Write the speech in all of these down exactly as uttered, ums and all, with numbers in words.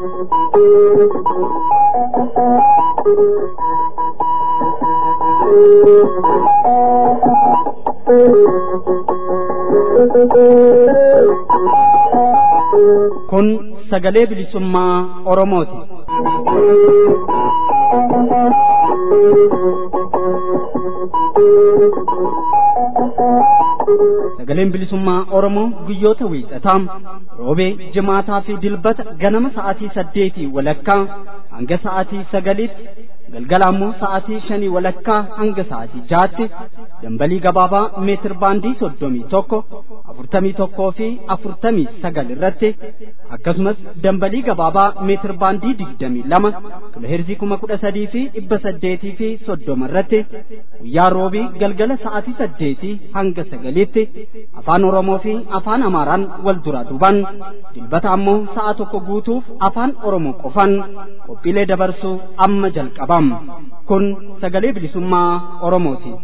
Kun sagalee bilisummaa Oromooti. Sagaleen bilisummaa Oromoo guyyoota wiixataa, roobee, jimaataa fi dilbata ganama sa'aatii saddeetii walakkaa hanga sa'aatii sagaliitti, galgala ammoo sa'aatii shanii walakkaa hanga sa'aatii jaatti dambalii gabaabaa meetir baandii soddomii tokko, afurtamii tokkoo fi afurtamii sagal irratti akkasumas dambalii gabaabaa meetir baandii digdamii lama kiloheerzii kuma kudha sadii fi dhibba saddeetii fi soddoma irratti guyyaa roobii galgala sa'aatii saddeetii hanga sagaliitti afaan Oromoo fi afaan Amaaraan wal duraa duubaan dilbata ammoo sa'a tokko guutuuf afaan Oromoo qofaan qophiilee dabarsuu amma jalqabam. Kun sagalee bilisummaa Oromooti.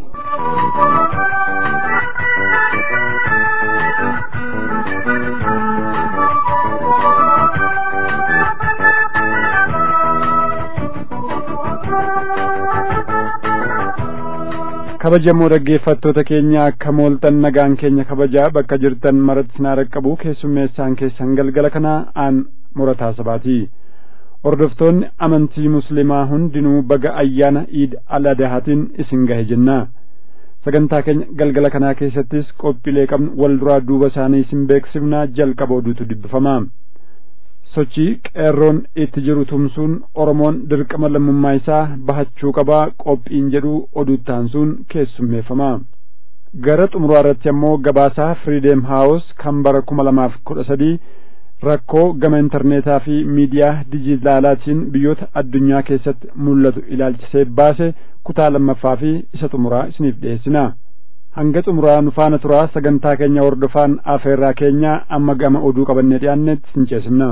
Kabajamoo dhaggeeffattoota keenya akka mooltan nagaan keenya kabajaa bakka jirtan maratti sinaa raqqabu keessummeessaan keessan galgala kana aan murataa sabaati. Hordoftoonni amantii muslimaa hundinuu baga ayyaana Iid al-Adhaatiin isin gahe jenna. Sagantaa keenya galgala kanaa keessattis qophiilee qabnu wal duraa duuba isaanii isin beeksifnaa jalqaba oduutu dubbifama. Sochii qeerroon itti jiru tumsuun Oromoon dirqama lammummaa isaa bahachuu qabaa qophiin jedhu oduuttaansuun keessummeeffama. Gara xumuraa irratti ammoo gabaasaa Freedom House kan bara kuma lamaaf kudha sadii rakkoo gama intarneetaa fi miidiyaa dijitaalaatiin biyyoota addunyaa keessatti mul'atu ilaalchisee baase kutaa lammaffaa fi isa xumuraa isiniif dhiyeessina. Hanga xumuraa nu faana turaa sagantaa keenya hordofaan afeerraa keenya amma gama oduu qabannee dhiyaannetti sin ceesifna.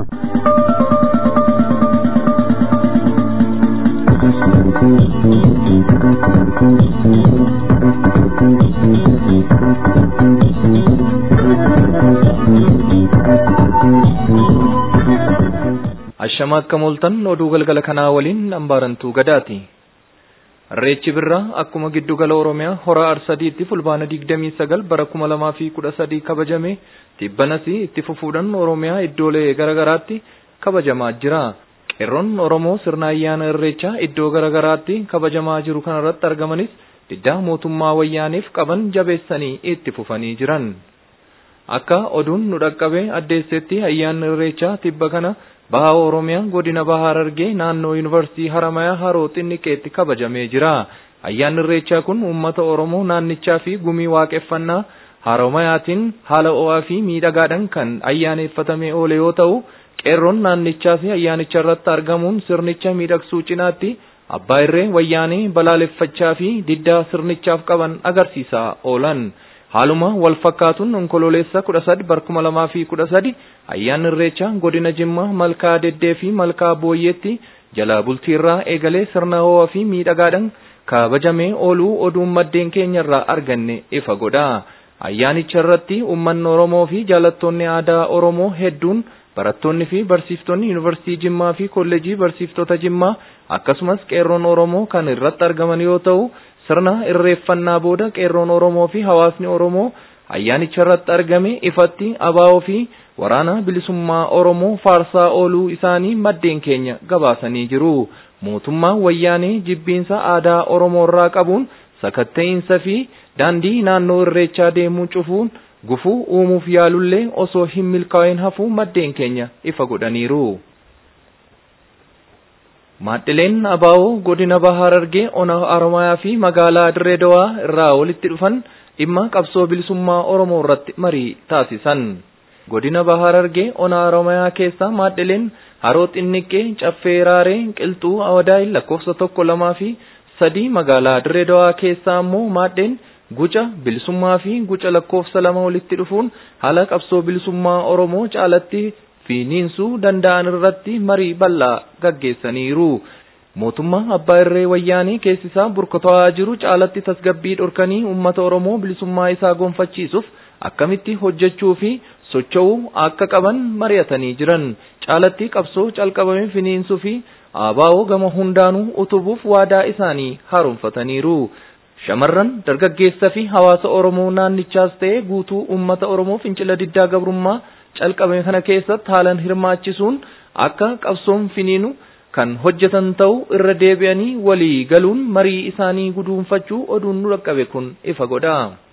Ashama akka mooltan oduu galgala kanaa waliin ambaarantuu gadaati. Irreechi birraa akkuma giddugala Oromiyaa hora Arsadiitti fulbaana digdamii sagal bara kuma lamaa fi kudha sadii kabajame tibbanasi itti fufuudhaan Oromiyaa iddoolee garagaraatti kabajamaa jira. Qeerroon Oromoo sirna ayyaana irreechaa iddoo garagaraatti kabajamaa jiru kanarratti argamanis diddaa mootummaa wayyaaniif qaban jabeessanii itti fufanii jiran. Akka oduun nu dhaqqabe addeessetti ayyaanni irreechaa tibba kana Baha Oromiyaa godina Baha Harargee naannoo Yuunivarsiitii Haramayaa Haroo Xinniqeetti kabajamee jira. Ayyaanni irreechaa kun uummata Oromoo naannichaa fi gumii waaqeffannaa Haromayaatiin haala ho'aa fi miidhagaadhaan kan ayyaaneffatamee oole yoo ta'u, qeerroon naannichaa fi ayyaanicha irratti argamuun sirnicha miidhagsuu cinaatti abbaa irree wayyaanee balaaleffachaa fi diddaa sirnichaaf qaban agarsiisaa oolan. Haaluma wal fakkaatuun onkololeessa kudha sadi bara kuma lamaa fi kudha sadi ayyaanni irreechaa godina Jimmaa malkaa Deddee fi malkaa Booyyeetti jala bultiirraa eegalee sirna ho'aa fi miidhagaadhaan kabajamee ooluu oduun maddeen keenyarraa arganne ifa godha. Ayyaanicha irratti uummanni Oromoo fi jaalattoonni aadaa Oromoo hedduun barattoonni fi barsiiftonni Yuunivarsiitii Jimmaa fi Kolleejii Barsiiftota Jimmaa akkasumas qeerroon Oromoo kan irratti argaman yoo ta'u, sirna irreeffannaa booda qeerroon Oromoo fi hawaasni Oromoo ayyaanicha irratti argame ifatti abaa'oo fi waraana bilisummaa Oromoo faarsaa ooluu isaanii maddeen keenya gabaasanii jiru. Mootummaan wayyaanee jibbiinsa aadaa Oromoo irraa qabuun sakatta'insa fi daandii naannoo irreechaa deemuu cufuun gufuu uumuuf yaalullee osoo hin milkaa'in hafuu maddeen keenya ifa godhaniiru. Maadhileen abaa'oo godina Baha Harargee ona Haramayaa fi magaalaa Dirree Dawaa irraa walitti dhufan dhimma qabsoo bilisummaa Oromoo irratti marii taasisan. Godina Baha Harargee ona Haramayaa keessa maadhileen Haroo Xinniqee, Caffee Raaree, Qilxuu Awadaay lakkoofsa tokko lamaa fi sadii magaalaa Dirree Dawaa keessa ammoo maadheen guca bilisummaa fi guca lakkoofsa lama walitti dhufuun haala qabsoo bilisummaa Oromoo caalatti finiinsuu danda'an irratti marii bal'aa gaggeessaniiru. Mootummaa abbaa irree wayyaanii keessisaa burkuta'aa jiru caalatti tasgabbii dhorkanii uummata Oromoo bilisummaa isaa gonfachiisuuf akkamitti hojjechuu fi socho'uu akka qaban mari'atanii jiran. Caalatti qabsoo calqabame finiinsuu fi abaa'oo gama hundaanuu utubuuf waadaa isaanii haaromfataniiru. Shamarran dargaggeessa fi hawaasa Oromoo naannichaas ta'e guutuu uummata Oromoo fincila diddaa gabrummaa calqabame kana keessatti haalan hirmaachisuun akka qabsoon finiinu kan hojjetan ta'uu irra deebi'anii walii galuun marii isaanii guduunfachuu oduun nu dhaqqabe kun ifa godha.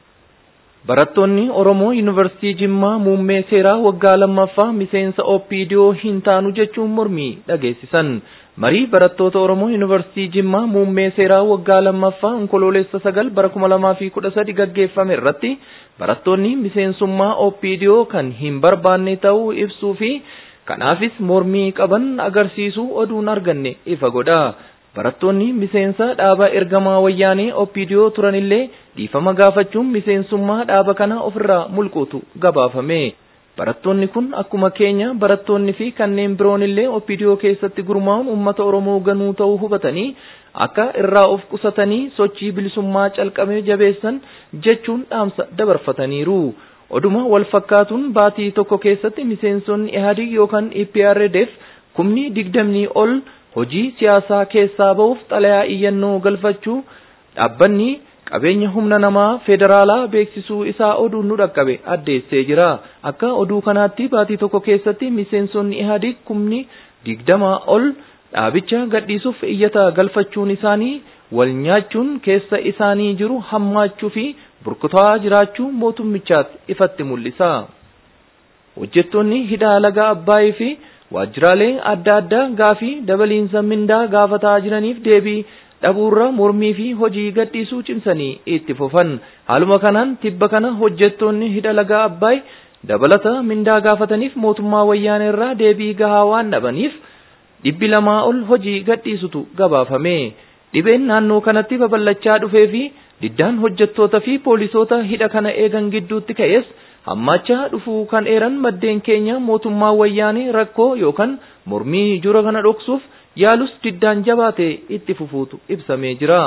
Barattoonni Oromoo Yuunivarsiitii Jimmaa muummee seeraa waggaa lammaffaa miseensa O P D O hin taanu jechuun mormii dhageessisan. Marii barattoota Oromoo Yuunivarsiitii Jimmaa muummee seeraa waggaa lammaffaa onkoloolessa sagal bara kuma lamaa fi kudha sadi gaggeeffame irratti barattoonni miseensummaa O P D O kan hin barbaanne ta'uu ibsuu fi kanaafis mormii qaban agarsiisuu oduun arganne ifa godha. Barattoonni miseensa dhaaba ergamaa wayyaanee O P D O turanillee dhiifama gaafachuun miseensummaa dhaaba kana ofirraa mulquutu gabaafame. Barattoonni kun akkuma keenya barattoonni fi kanneen biroonillee O P D O keessatti gurmaa'uun uummata Oromoo ganuu ta'uu hubatanii akka irraa of qusatanii sochii bilisummaa calqabee jabeessan jechuun dhaamsa dabarfataniiru. Oduma wal fakkaatuun baatii tokko keessatti miseensonni I H A D yookaan E P R D F kumni digdamii ol hojii siyaasaa keessaa ba'uuf xalayaa iyyannoo galfachuu dhaabbanni qabeenya humna namaa federaalaa beeksisuu isaa oduun nu dhaqqabe addeessee jira. Akka oduu kanaatti baatii tokko keessatti miseensonni I H A D kumni digdamaa ol dhaabicha gadhiisuuf iyyata galfachuun isaanii wal nyaachuun keessa isaanii jiru hammaachuu fi burkutaa jiraachuu mootummichaatti ifatti mul'isa. Hojjettoonni hidhaa laga Abbaayii fi waajjiraalee adda addaa gaafii dabaliinsa mindaa gaafataa jiraniif deebii dhabuurra mormii fi hojii gadhiisuu cimsanii itti fufan. Haaluma kanaan tibba kana hojjettoonni hidha laga Abbaay dabalata mindaa gaafataniif mootummaa wayyaanee irraa deebii gahaa waan dhabaniif dhibbi lamaa ol hojii gadhiisutu gabaafame. Dhibeen naannoo kanatti babal'achaa dhufee fi diddaan hojjettoota fi poolisoota hidha kana eegan gidduutti ka'es hammaachaa dhufuu kan eeran maddeen keenya mootummaa wayyaanee rakkoo yookaan mormii jura kana dhoksuuf yaalus diddaan jabaatee itti fufuutu ibsamee jira.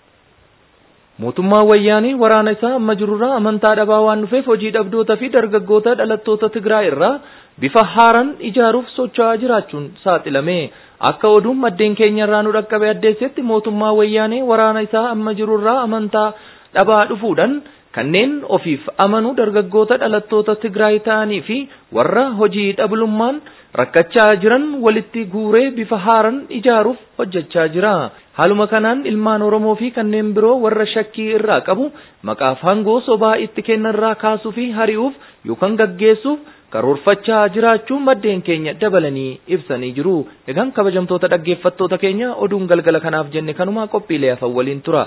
Mootummaa wayyaanee waraana isaa amma jirurraa amantaa dhabaa waan dhufeef hojii dhabdoota fi dargaggoota dhalattoota Tigraay irraa bifa haaraan ijaaruuf socho'aa jiraachuun saaxilame. Akka oduun maddeen keenya irraa nu dhaqqabe addeessetti mootummaa wayyaanee waraana isaa amma jirurraa amantaa dhabaa dhufuudhaan kanneen ofiif amanu dargaggoota dhalattoota Tigraay ta'anii fi warra hojii dhabulummaan rakkachaa jiran walitti guuree bifa haaraan ijaaruuf hojjechaa jira. Haaluma kanaan ilmaan Oromoo fi kanneen biroo warra shakkii irraa qabu maqaaf hangoo sobaa itti kennarraa kaasuu fi hari'uuf yookaan gaggeessuuf karoorfachaa jiraachuu maddeen keenya dabalanii ibsanii jiru. Egaan kabajamtoota dhaggeeffattoota keenya oduun galgala kanaaf jenne kanuma qophiilee hafan waliin tura.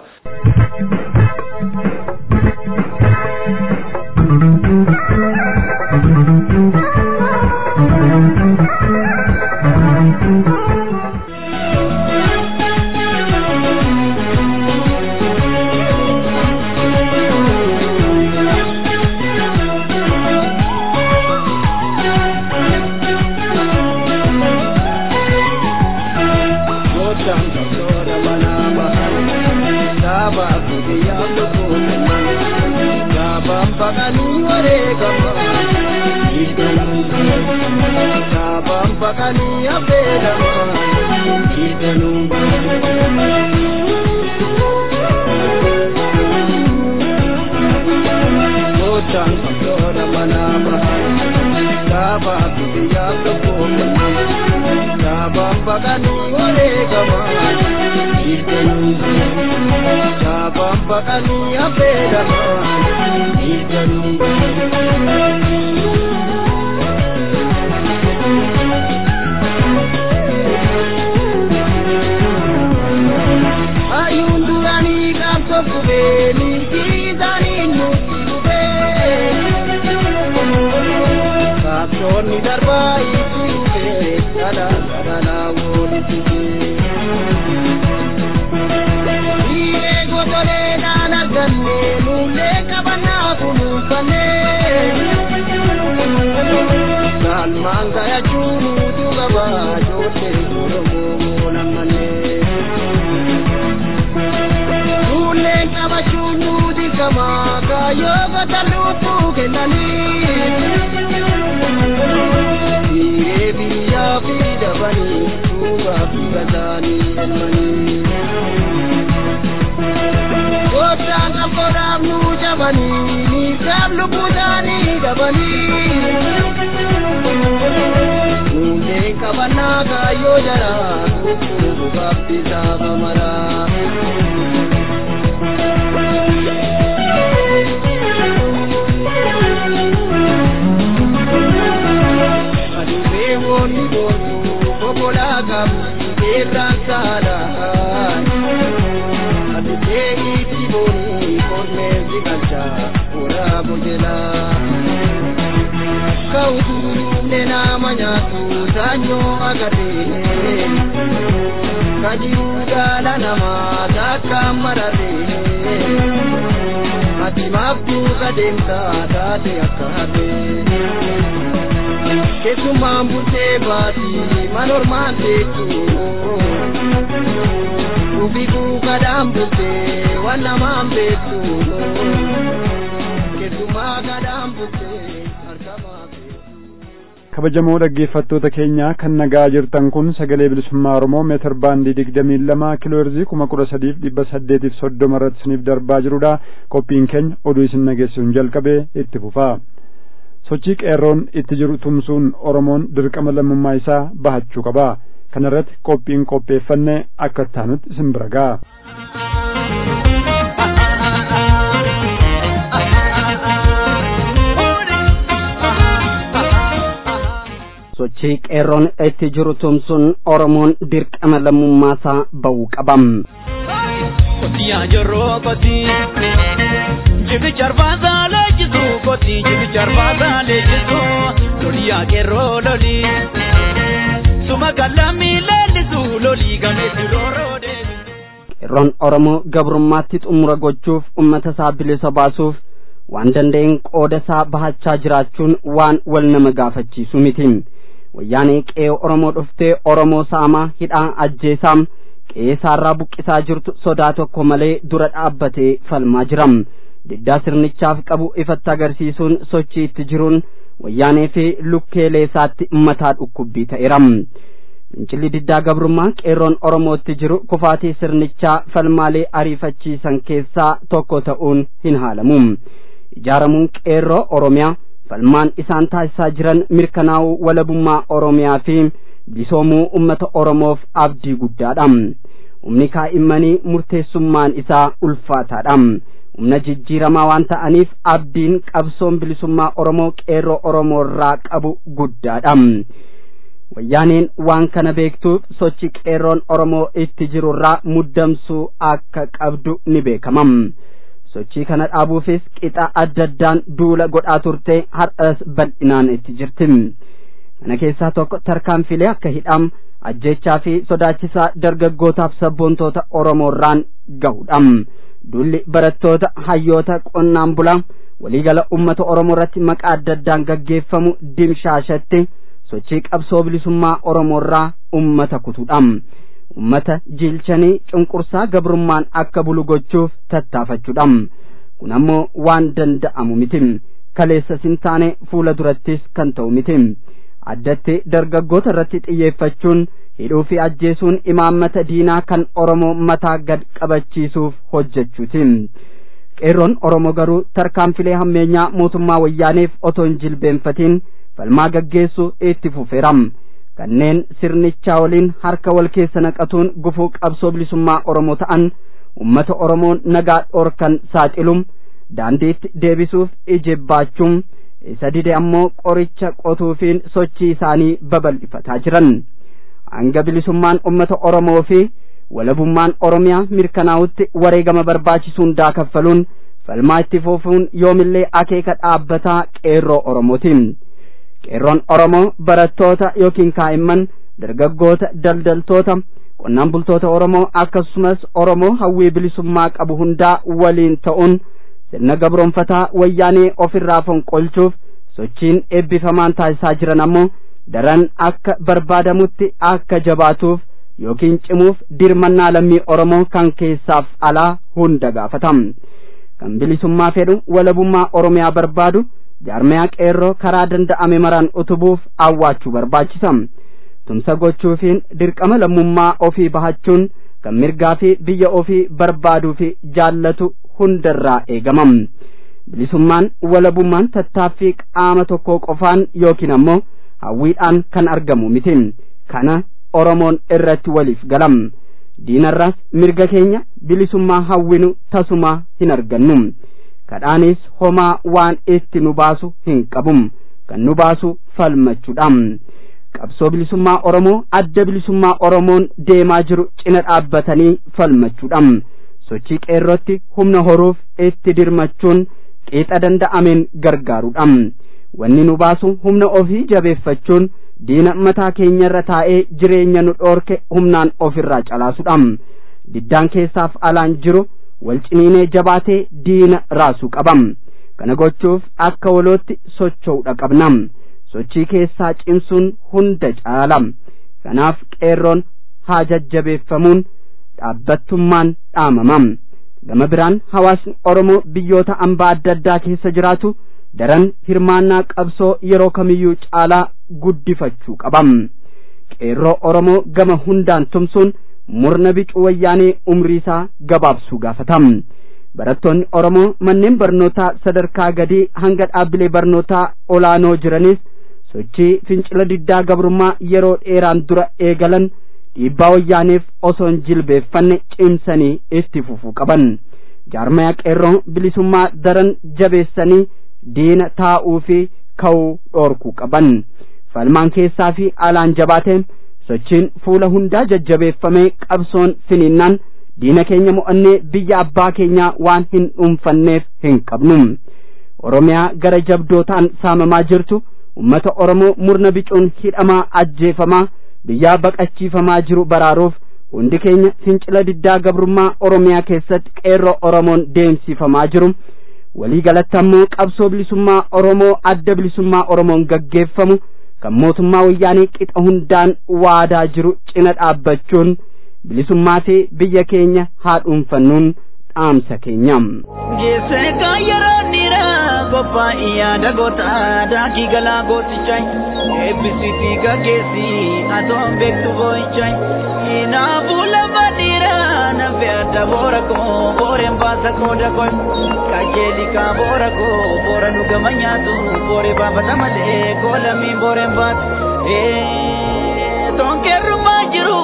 Kama kayo batalupu kenani qabanii duubaaf gazanii elmanii goottaan qaboodaaf nu jabanii gaaf lubbuudhaanii dabanii nuunee qabannaa kaayyoo jaraa kukkuu gaaffisaa bamaraa Oni bodu bobola gam irran sala adite itiboni korme zikalcha ora bojela kaudu nena manyatu tanyo agate kadiu dala nama takammarade atimabdu kadenta date akade Kesumam bute bati manorman tetu Ubiku kadam bute wanamam betu Kesuma kadam bute arkama kabajamoo dhaggeeffattoota keenya kan nagaa jirtan kun sagalee bilisummaa Oromoo meetir baandii digdamii lama kiiloo heerzii kuma kudha sadiif dhibba saddeetiif soddoma irratti isiniif darbaa jirudha. Qophiin keenya oduu isin dhageessuun jalqabee itti fufaa. Sochii qeerroon itti jiru tumsuun Oromoon dirqama lammummaa isaa bahachuu qaba. Kana irratti qophiin qopheeffanne akka taanutti isin bira ga'a. Sochii qeerroon itti jiru tumsuun Oromoon dirqama lammummaa isaa bahuu qaba. Kotiyaa jiroo kotii jibi charbaasaa leejisu kotii jibi charbaasaa leejisu loliyaa qeerroo lolii suma gallamii leellisu lolii gameessu rooroo deebisu. Qeerroon Oromoo gabrummaatti xumura gochuuf uummata isaa bilisa baasuuf waan danda'een qooda isaa bahachaa jiraachuun waan wal nama gaafachiisu miti. Wayyaanee qe'ee Oromoo dhuftee Oromoo saamaa hidhaa ajjeesaa qe'eerraa buqqisaa jirtu sodaa tokko malee dura dhaabbatee falmaa jira. Diddaa sirnichaaf qabu ifatti agarsiisuun sochii itti jiruun wayyaanee fi lukkeelee isaatti mataa dhukkubbii ta'eera. Fincilli diddaa gabrummaa qeerroon Oromootti jiru kufaatii sirnichaa falmaalee ariifachiisan keessaa tokko ta'uun hin haalamu. Ijaaramuun qeerroo Oromiyaa falmaan isaan taasisaa jiran mirkanaa'uu walabummaa Oromiyaa fi bisoomuu ummata Oromoof abdii guddaadha. Humni kaa'immanii murteessummaan isaa ulfaataadha. Humna jijjiiramaa waan ta'aniif abdiin qabsoon bilisummaa Oromoo qeerroo Oromoo irraa qabu guddaadha. Wayyaaneen waan kana beektuuf sochii qeerroon Oromoo itti jiru irraa muddamsuu akka qabdu ni beekama. Sochii kana dhaabuufis qixa adda addaan duula godhaa turte har'as bal'inaan itti jirti. Kana keessaa tokko tarkaanfilee akka hidham ajjechaa fi sodaachisaa dargaggootaaf sabboontoota Oromoo irraan gahudha. Duulli barattoota hayyoota qonnaan bulaa waliigala ummata Oromoo irratti maqaa adda addaan gaggeeffamu dimshaashatti sochii qabsoo bilisummaa Oromoo irraa ummata kutuudha. Ummata jilchanii cunqursaa gabrummaan akka bulu gochuuf tattaafachuudha. Kun ammoo waan danda'amu miti. Kaleessa sin taane fuula durattis kan ta'u miti. Addatti dargaggoota irratti xiyyeeffachuun hidhuu fi ajjeesuun imaammata diinaa kan Oromoo mataa gad qabachiisuuf hojjechuuti. Qeerroon Oromoo garuu tarkaanfilee hammeenyaa mootummaa wayyaaneef otoo hin jilbeenfatiin falmaa gaggeessu itti fufeera. Kanneen sirnichaa waliin harka wal keessa naqatuun gufuu qabsoo bilisummaa Oromoo ta'an ummata Oromoon nagaa dhorkan saaxiluun daandiitti deebisuuf ijibaachuun isa dide ammoo qoricha qotuufiin sochii isaanii babal'ifataa jiran. Hanga bilisummaan ummata Oromoo fi walabummaan Oromiyaa mirkanaa'utti wareegama barbaachisuun daakaffaluun falmaa itti fufuun yoomillee akeeka dhaabbataa qeerroo Oromootiin. Qeerroon Oromoo barattoota yookiin kaa'imman dargaggoota daldaltoota qonnaan bultoota Oromoo akkasumas Oromoo hawwii bilisummaa qabu hundaa waliin ta'uun sirna gabroonfataa wayyaanee ofirraa fonqolchuuf sochiin eebbifamaan taasisaa jiran ammoo daran akka barbaadamutti akka jabaatuuf yookiin cimuuf dirmannaa lammii Oromoo kan keessaaf alaa hunda gaafatam. Kan bilisummaa fedhu walabummaa Oromiyaa barbaadu jaarmiyaa qeerroo karaa danda'ame maraan utubuuf awwaachuu barbaachisa. tumsa gochuufiin dirqama lammummaa ofii bahachuun kan mirgaa fi biyya ofii barbaaduu fi jaallatu hundarraa eegamam. Bilisummaan walabummaan tattaaffii qaama tokko qofaan yookiin ammoo hawwiidhaan kan argamu miti. Kana Oromoon irratti waliif galam. Diinarraas mirga keenya bilisummaa hawwinu tasuma hin argannu. Kadhaanis homaa waan itti nu baasu hin qabum. Kan nu baasu falmachuudhaan. Qabsoo bilisummaa Oromoo adda bilisummaa Oromoon deemaa jiru cina dhaabbatanii falmachuudhaan. Sochii qeerrootti humna horuuf itti dirmachuun qixa danda'ameen gargaaruudhaan. Wanni nu baasu humna ofii jabeeffachuun diina mataa keenyarra taa'ee jireenya nu dhoorke humnaan ofirraa calaasuudhaan. Diddaan keessaaf alaan jiru wal ciniinee jabaatee diina raasuu qabam. Kana gochuuf akka walootti socho'uudha qabnam. Sochii keessaa cimsuun hunda caalam. Kanaaf qeerroon haa jajjabeeffamuun dhaabbattummaan dhaamamam. Gama biraan hawaasni Oromoo biyyoota ambaa adda addaa keessa jiraatu daran hirmaannaa qabsoo yeroo kamiyyuu caalaa guddifachuu qabam. Qeerroo Oromoo gama hundaan tumsuun murna bicuu wayyaanee umrii isaa gabaabsuu gaafatam. Barattoonni Oromoo manneen barnootaa sadarkaa gadii hanga dhaabbilee barnootaa olaanoo jiranis sochii fincila diddaa gabrummaa yeroo dheeraan dura eegalan dhiibbaa wayyaaneef osoo hin jilbeeffanne cimsanii itti fufuu qaban. Jaarmaya qeerroo bilisummaa daran jabeessanii diina taa'uu fi ka'uu dhoorkuu qaban. Falmaan keessaa fi alaan jabaateen sochiin fuula hundaa jajjabeeffamee qabsoon finiinnaan diina keenya mo'annee biyya abbaa keenyaa waan hin dhuunfanneef hin qabnu. Oromiyaa gara jabdootaan saamamaa jirtu ummata Oromoo murna bicuun hidhamaa ajjeefamaa biyyaa baqachiifamaa jiru baraaruuf hundi keenya fincila diddaa gabrummaa Oromiyaa keessatti qeerroo Oromoon deemsifamaa jiru. Walii galatti ammoo qabsoo bilisummaa Oromoo adda bilisummaa Oromoon gaggeeffamu kan mootummaa wayyaanee qixa hundaan waadaa jiru cina dhaabbachuun bilisummaa fi biyya keenya haa dhuunfannuun dhaamsa keenyam. Geesse kaayyaroon dhiiraa qophaa'ii yaada gootaa daakii galaa gootichaa eebbisiitii gaggeessi atoon beektu boo'ichaa hinaafuu lafa dhiiraa nafe adda boora koo booreen baasa kooda koo kajeelikaa boora koo boora nu gama nyaatu boore baafata malee koolamiin booreen baatu tonkeerrumaa jiru.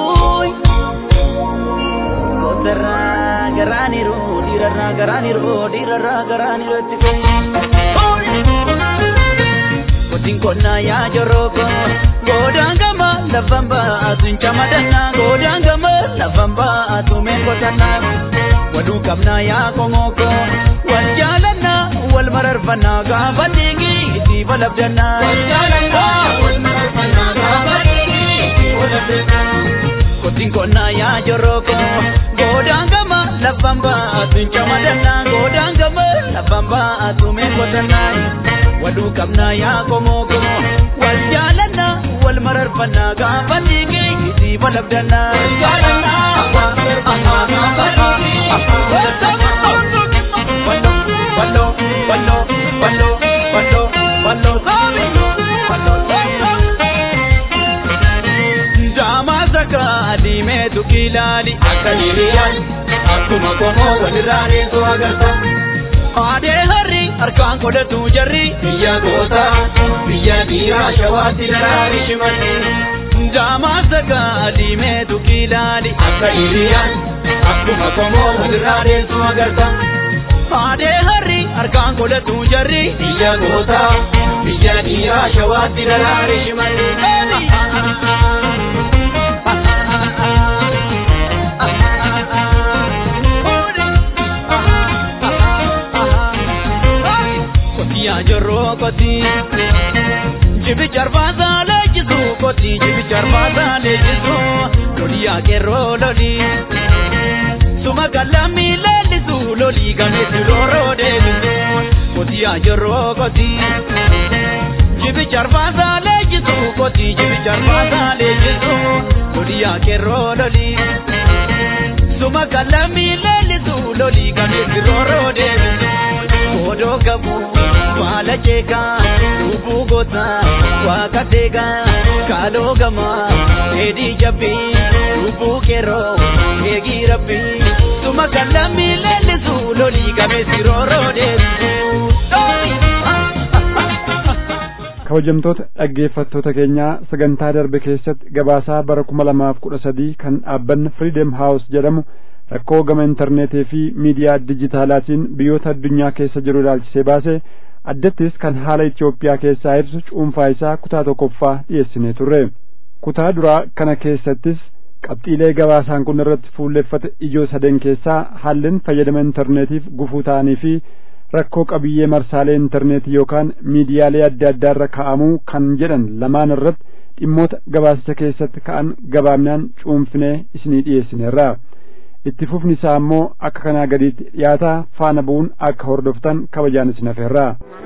Kotarraa garaaniru dhiirarraa garaaniru dhiirarraa garaaniru itti koyi. Kotiin konnaa yaa jorroko godaan gama lafan baatu hin camadannaa godaan gama lafan baatu meen kotannaa waluu qabnaa yaa kongoko wal jaalannaa wal mararfannaa gaafa dhiigi itti balabdannaa. Wal jaalannaa wal mararfannaa gaafa dhiigi itti balabdannaa. Kotiin konnaa yaa jorroko godaan gama lafan baatu hin camadannaa godaan gama lafan baatu meen kotannaa waluu qabnaa yaa kongoko wal jaalannaa wal mararfannaa gaafa dhiigi itti balabdannaa. Wal jaalannaa wal mararfannaa gaafa dhiigi itti balabdannaa. Wallo wallo wallo wallo wallo wallo saabi wallo wallo. Jamaa diimeetu ilaali akka hiriyyaan akkuma komoo walirraanii soo agarta. Aadee harri harkaan godhatu jarri biyya goota biyya dhiiraa shawaatti daraari shimalli. Jamaa sakaa diimeetu ilaali akka hiriyyaan akkuma komoo walirraanii soo agarta. Aadee harri harkaan godhatu jarri biyya goota biyya dhiiraa shawaatti daraari shimalli. Jorro koti jibi charbasa lejisu koti jibi charbasa lejisu loli akero loli suma galami lelisu loli ganesu loro debisu koti jorro koti jibi charbasa lejisu koti jibi charbasa lejisu loli akero loli suma galami lelisu loli ganesu loro debisu kodo gabu maala jeekaa lubbuu goota waaqa deegaa kaaloo gamaa dheedhii jabbii lubbuu keeroo eegii rabbii tuma kan lammii leellisu lolii qabeessi rooroo deebisu. Kabajamtoota dhaggeeffattoota keenyaa sagantaa darbe keessatti gabaasaa bara kuma lamaaf kudha sadii kan dhaabbanni Freedom House jedhamu rakkoo gama intarneetii fi miidiyaa dijitaalaatiin biyyoota addunyaa keessa jiru ilaalchisee baase addattis kan haala Itoophiyaa keessaa ibsu cuunfaa isaa kutaa tokkoffaa dhiyeessinee turre. Kutaa duraa kana keessattis qabxiilee gabaasaan kun irratti fuulleffate ijoo sadeen keessaa haalli fayyadama intarneetiif gufuu ta'anii fi rakkoo qabiyyee marsaalee intarneetii yookaan miidiyaalee adda addaa irra kaa'amuu kan jedhan lamaan irratti dhimmoota gabaasicha keessatti ka'an gabaabnaan cuunfinee isinii dhiyeessineerra. Itti fufni isaa immoo akka kanaa gadiitti dhiyaataa faana bu'uun akka hordoftan kabajaan isin affeerra.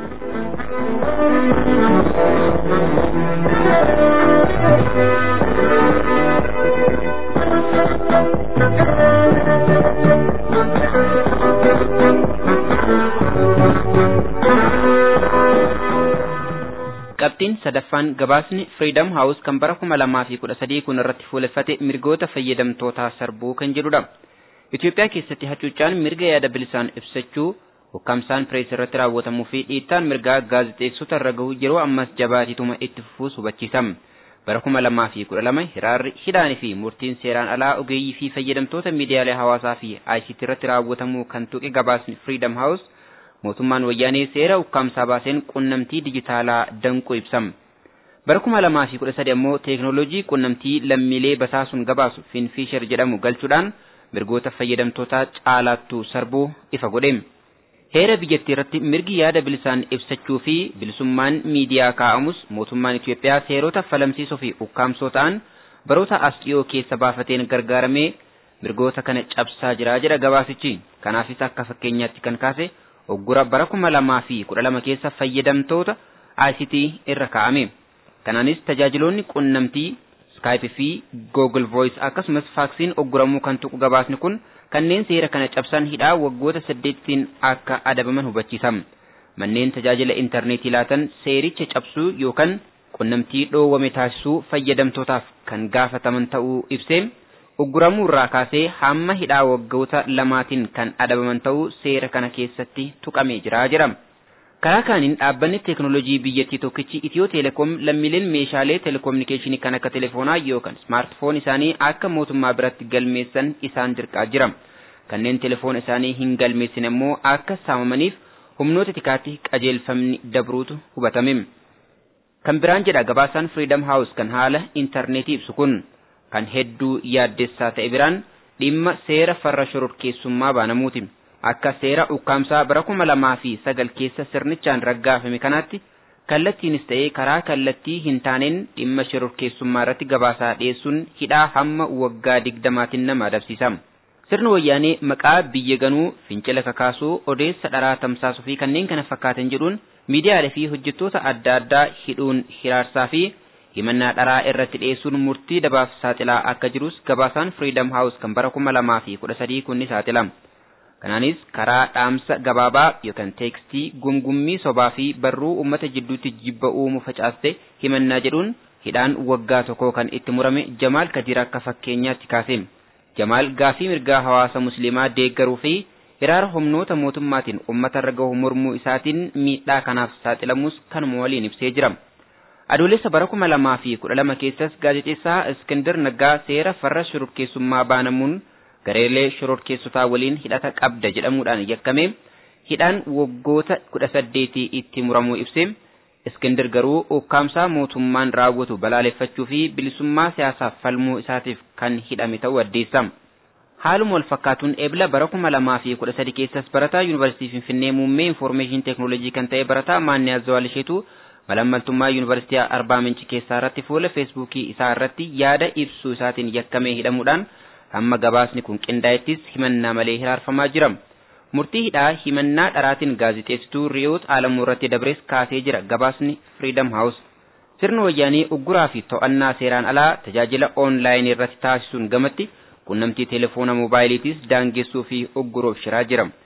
Qabxiin sadaffaan gabaasni Freedom House kan bara kuma lamaa fi kudha sadii kun irratti fuulleffate mirgoota fayyadamtootaa sarbuu kan jedhudha. Itoophiyaa keessatti hacuuccaan mirga yaada bilisaan ibsachuu, hukkamsaan pirees irratti raawwatamuu fi dhiittaan mirgaa gaazexeessota irra gahu yeroo ammas jabaatituma itti fufuus hubachiisa. Bara kuma lamaa fi kudha lama hiraarri hidhaanii fi murtiin seeraan alaa ogeeyyii fi fayyadamtoota miidiyaalee hawaasaa fi I C T irratti raawwatamuu kan tuqe gabaasni Freedom House mootummaan wayyaanee seera hukkamsaa baaseen qunnamtii dijitaalaa danquu ibsam. Bara kuma lamaa fi kudha sadi ammoo teeknooloojii qunnamtii lammiilee basaasuun gabaasu Finfisher jedhamu galchuudhaan mirgoota fayyadamtootaa caalaattuu sarbuu ifa godhe. Heera biyyattii irratti mirgi yaada bilisaan ibsachuu fi bilisummaan miidiyaa kaa'amus mootummaan Itoophiyaa seerota falamsiisoo fi hukkaamsoo ta'an baroota as dhiyoo keessa baafateen gargaaramee mirgoota kana cabsaa jira jedha gabaasichi. Kanaafis akka fakkeenyaatti kan kaase oggura bara kuma lamaa fi kudha lama keessa fayyadamtoota I C T irra kaa'ame. Kanaanis tajaajiloonni qunnamtii Skype fi Google Voice akkasumas faaksiin ogguramuu kan tuqu gabaasni kun kanneen seera kana cabsan hidhaa waggoota saddeetiin akka adabaman hubachiisa. Manneen tajaajila intarneetii laatan seericha cabsuu yookaan qunnamtii dhoowwame taasisuu fayyadamtootaaf kan gaafataman ta'uu ibsee ogguramuu irraa kaasee hamma hidhaa waggoota lamaatiin kan adabaman ta'uu seera kana keessatti tuqamee jira jedhama. Karaa kaaniin dhaabbanni teeknooloojii biyyattii tokkichi Itiyoo Teleekoom lammiileen meeshaalee teleekoominikeeshinii kan akka telefoonaa yookaan smaartfoon isaanii akka mootummaa biratti galmeessan isaan dirqaa jira. Kanneen telefoona isaanii hin galmeessine immoo akka saamamaniif humnoota tikaatti qajeelfamni dabruutu hubatame. Kan biraan jedha gabaasaan Freedom House kan haala intarneetii ibsu kun kan hedduu yaaddessaa ta'e biraan dhimma seera farra shororkeessummaa baanamuuti. Akka seera ukkaamsaa bara kuma lamaa fi sagal keessa sirnichaan raggaafame kanaatti kallattiinis ta'ee karaa kallattii hin taaneen dhimma shororkeessummaa irratti gabaasaa dhiyeessuun hidhaa hamma waggaa digdamaatiin nama adabsiisa. Sirni wayyaanee maqaa biyya ganuu fincila kakaasuu odeessa dharaa tamsaasuu fi kanneen kana fakkaatan jedhuun miidiyaalee fi hojjettoota adda addaa hidhuun hiraarsaa fi himannaa dharaa irratti dhiyeessuun murtii dabaaf saaxilaa akka jirus gabaasaan Freedom House kan bara kuma lamaa fi kudha sadii kun ni saaxila. Kanaanis karaa dhaamsa gabaabaa yookaan teekstii gumgummii sobaa fi barruu uummata jidduutti jibba uumuu facaaste himannaa jedhuun hidhaan waggaa tokkoo kan itti murame Jamaal Kadir akka fakkeenyaatti kaase. Jamaal gaafii mirgaa hawaasa musliimaa deeggaruu fi hiraara humnoota mootummaatiin uummata irra gahu mormuu isaatiin miidhaa kanaaf saaxilamus kanuma waliin ibsee jira. Adoolessa bara kuma lamaa fi kudha lama keessas gaazexeessaa Iskindar Naggaa seera farra shororkeessummaa baanamuun gareelee shororkeessotaa waliin hidhata qabda jedhamuudhaan yakkame hidhaan waggoota kudha saddeetii itti muramuu ibse. Iskindar garuu ukkaamsaa mootummaan raawwatu balaaleffachuu fi bilisummaa siyaasaaf falmuu isaatiif kan hidhame ta'uu addeessa. Haaluma wal fakkaatuun ebla bara kuma lamaa fi kudha sadi keessas barataa yuunivarsiitii Finfinnee muummee infoormeeshinii teeknooloojii kan ta'e barataa Maannee Azzawaal Isheetu malammaltummaa yuunivarsiitii Arbaa Minci keessaa irratti fuula feesbuukii isaa irratti yaada ibsuu isaatiin yakkamee hidhamuudhaan hamma gabaasni kun qindaa'ettis himannaa malee hiraarfamaa jira. Murtii hidhaa himannaa dharaatiin gaazexeessituu Riyoot Alamuu irratti dabrees kaasee jira gabaasni Freedom House. Sirni wayyaanee ugguraa fi to'annaa seeraan alaa tajaajila oonlaayinii irratti taasisuun gamatti qunnamtii telefoona moobaayiliitis daangessuu fi ugguruuf shiraa jira.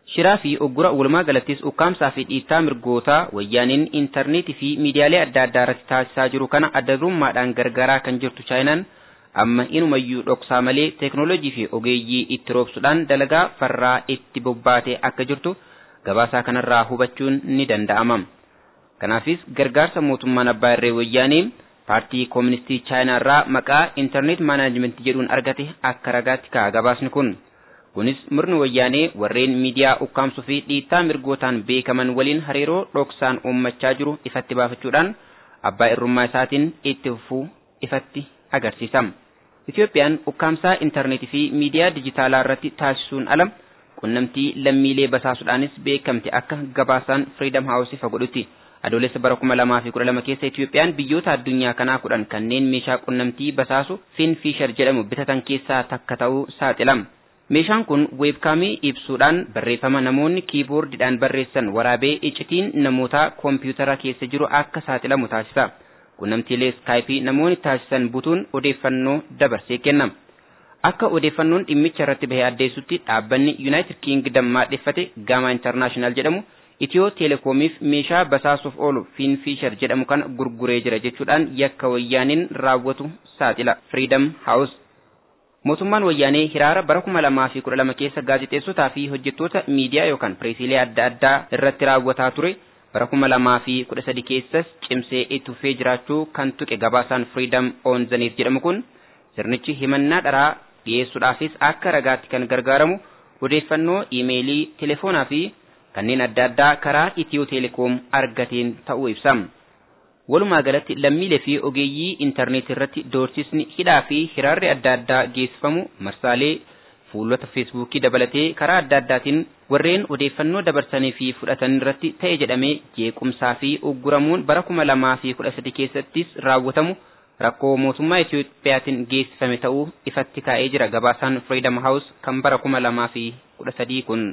shiraa fi oggura walumaa galattis ukkaamsaa fi dhiittaa mirgootaa wayyaaniin intarneetii fi miidiyaalee adda addaa irratti taasisaa jiru kana addarummaadhaan gargaaraa kan jirtu chaayinaan amma inumayyuu dhoksaa malee teeknooloojii fi ogeeyyii itti roobsuudhaan dalagaa farraa itti bobbaatee akka jirtu gabaasaa kanarraa hubachuun ni danda'ama. Kanaafis gargaarsa mootummaan abbaa irree wayyaanee paartii kooministii chaayinaa irraa maqaa intarneet maanaajmentii jedhuun argate akka ragaatti ka'a gabaasni kun. Kunis murni wayyaanee warreen miidiyaa ukkaamsuu fi dhiittaa mirgootaan beekaman waliin hariiroo dhoksaan uummachaa jiru ifatti baafachuudhaan abbaa irrummaa isaatiin itti fufuu ifatti agarsiisa. Itoophiyaan ukkaamsaa intarneetii fi miidiyaa dijitaalaa irratti taasisuun ala qunnamtii lammiilee basaasuudhaanis beekamte akka gabaasaan Freedom House ifa godhutti. Adoolessa bara kuma lamaa fi kudha lama keessa Itoophiyaan biyyoota addunyaa kanaa kudhan kanneen meeshaa qunnamtii basaasu Finfisher jedhamu bitatan keessaa takka ta'uu saaxilama. Meeshaan kun weebkaamii ibsuudhaan barreeffama namoonni kiiboordiidhaan barreessan waraabee iccitiin namoota koompiyuutara keessa jiru akka saaxilamu taasisa. Qunnamtiilee Skype namoonni taasisan butuun odeeffannoo dabarsee kennama. Akka odeeffannoon dhimmicha irratti bahee addeessutti dhaabbanni United Kingdom maadheffate Gamma International jedhamu Itiyoo Teelekoomiif meeshaa basaasuuf oolu Finfisher jedhamu kan gurguree jira jechuudhaan yakka wayyaaniin raawwatu saaxila Freedom House. Mootummaan wayyaanee hiraara bara kuma lamaa fi kudha lama keessa gaazexeessotaa fi hojjettoota miidiyaa yookaan pireesiilee adda addaa irratti raawwataa ture bara kuma lamaa fi kudha sadi keessas cimsee itti fufee jiraachuu kan tuqe gabaasaan Freedom on the Net jedhamu kun sirnichi himannaa dharaa dhiyeessuudhaafis akka ragaatti kan gargaaramu odeeffannoo iimeelii, telefoonaa fi kanneen adda addaa karaa Itiyoo Telekoom argateen ta'uu ibsa. Walumaa galatti lammiilee fi ogeeyyii intarneetii irratti doorsisni hidhaa fi hiraarri adda addaa geessifamu marsaalee fuulota feesbuukii dabalatee karaa adda addaatiin warreen odeeffannoo dabarsanii fi fudhatan irratti ta'e jedhamee jeequmsaa fi ugguramuun bara kuma lamaa fi kudha sadi keessattis raawwatamu rakkoo mootummaa Itoophiyaatiin geessifame ta'uu ifatti kaa'ee jira gabaasaan Freedom House kan bara kuma lamaa fi kudha sadii kun.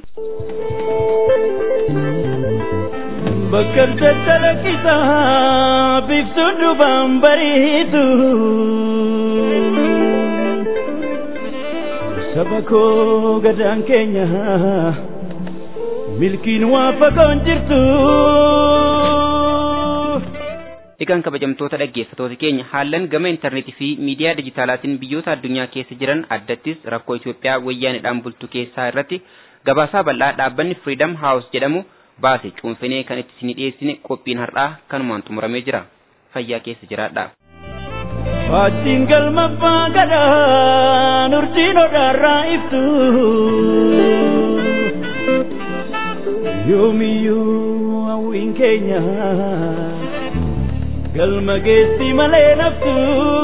Bakka talakkisaa biftuun dhufaan bariitu saba koo gadaan keenya milkiin waa fagoon jirtu. Egaan kabajamtoota dhaggeeffattoota keenya haalan gama intarneetii fi miidiyaa dijitaalaatiin biyyoota addunyaa keessa jiran addattis rakkoo Itoophiyaa wayyaanidhaan bultu keessaa irratti gabaasaa bal'aa dhaabbanni Freedom House jedhamu baase cuunfinee kan itti isin dhiyeessine qophiin har'aa kanumaan xumuramee jira. Fayyaa keessa jiraadhaa. Faajjiin galma faagaadhaan urjiin odaarraa ibsu yoomiyyuu hawwiin keenya galma geessi malee naftu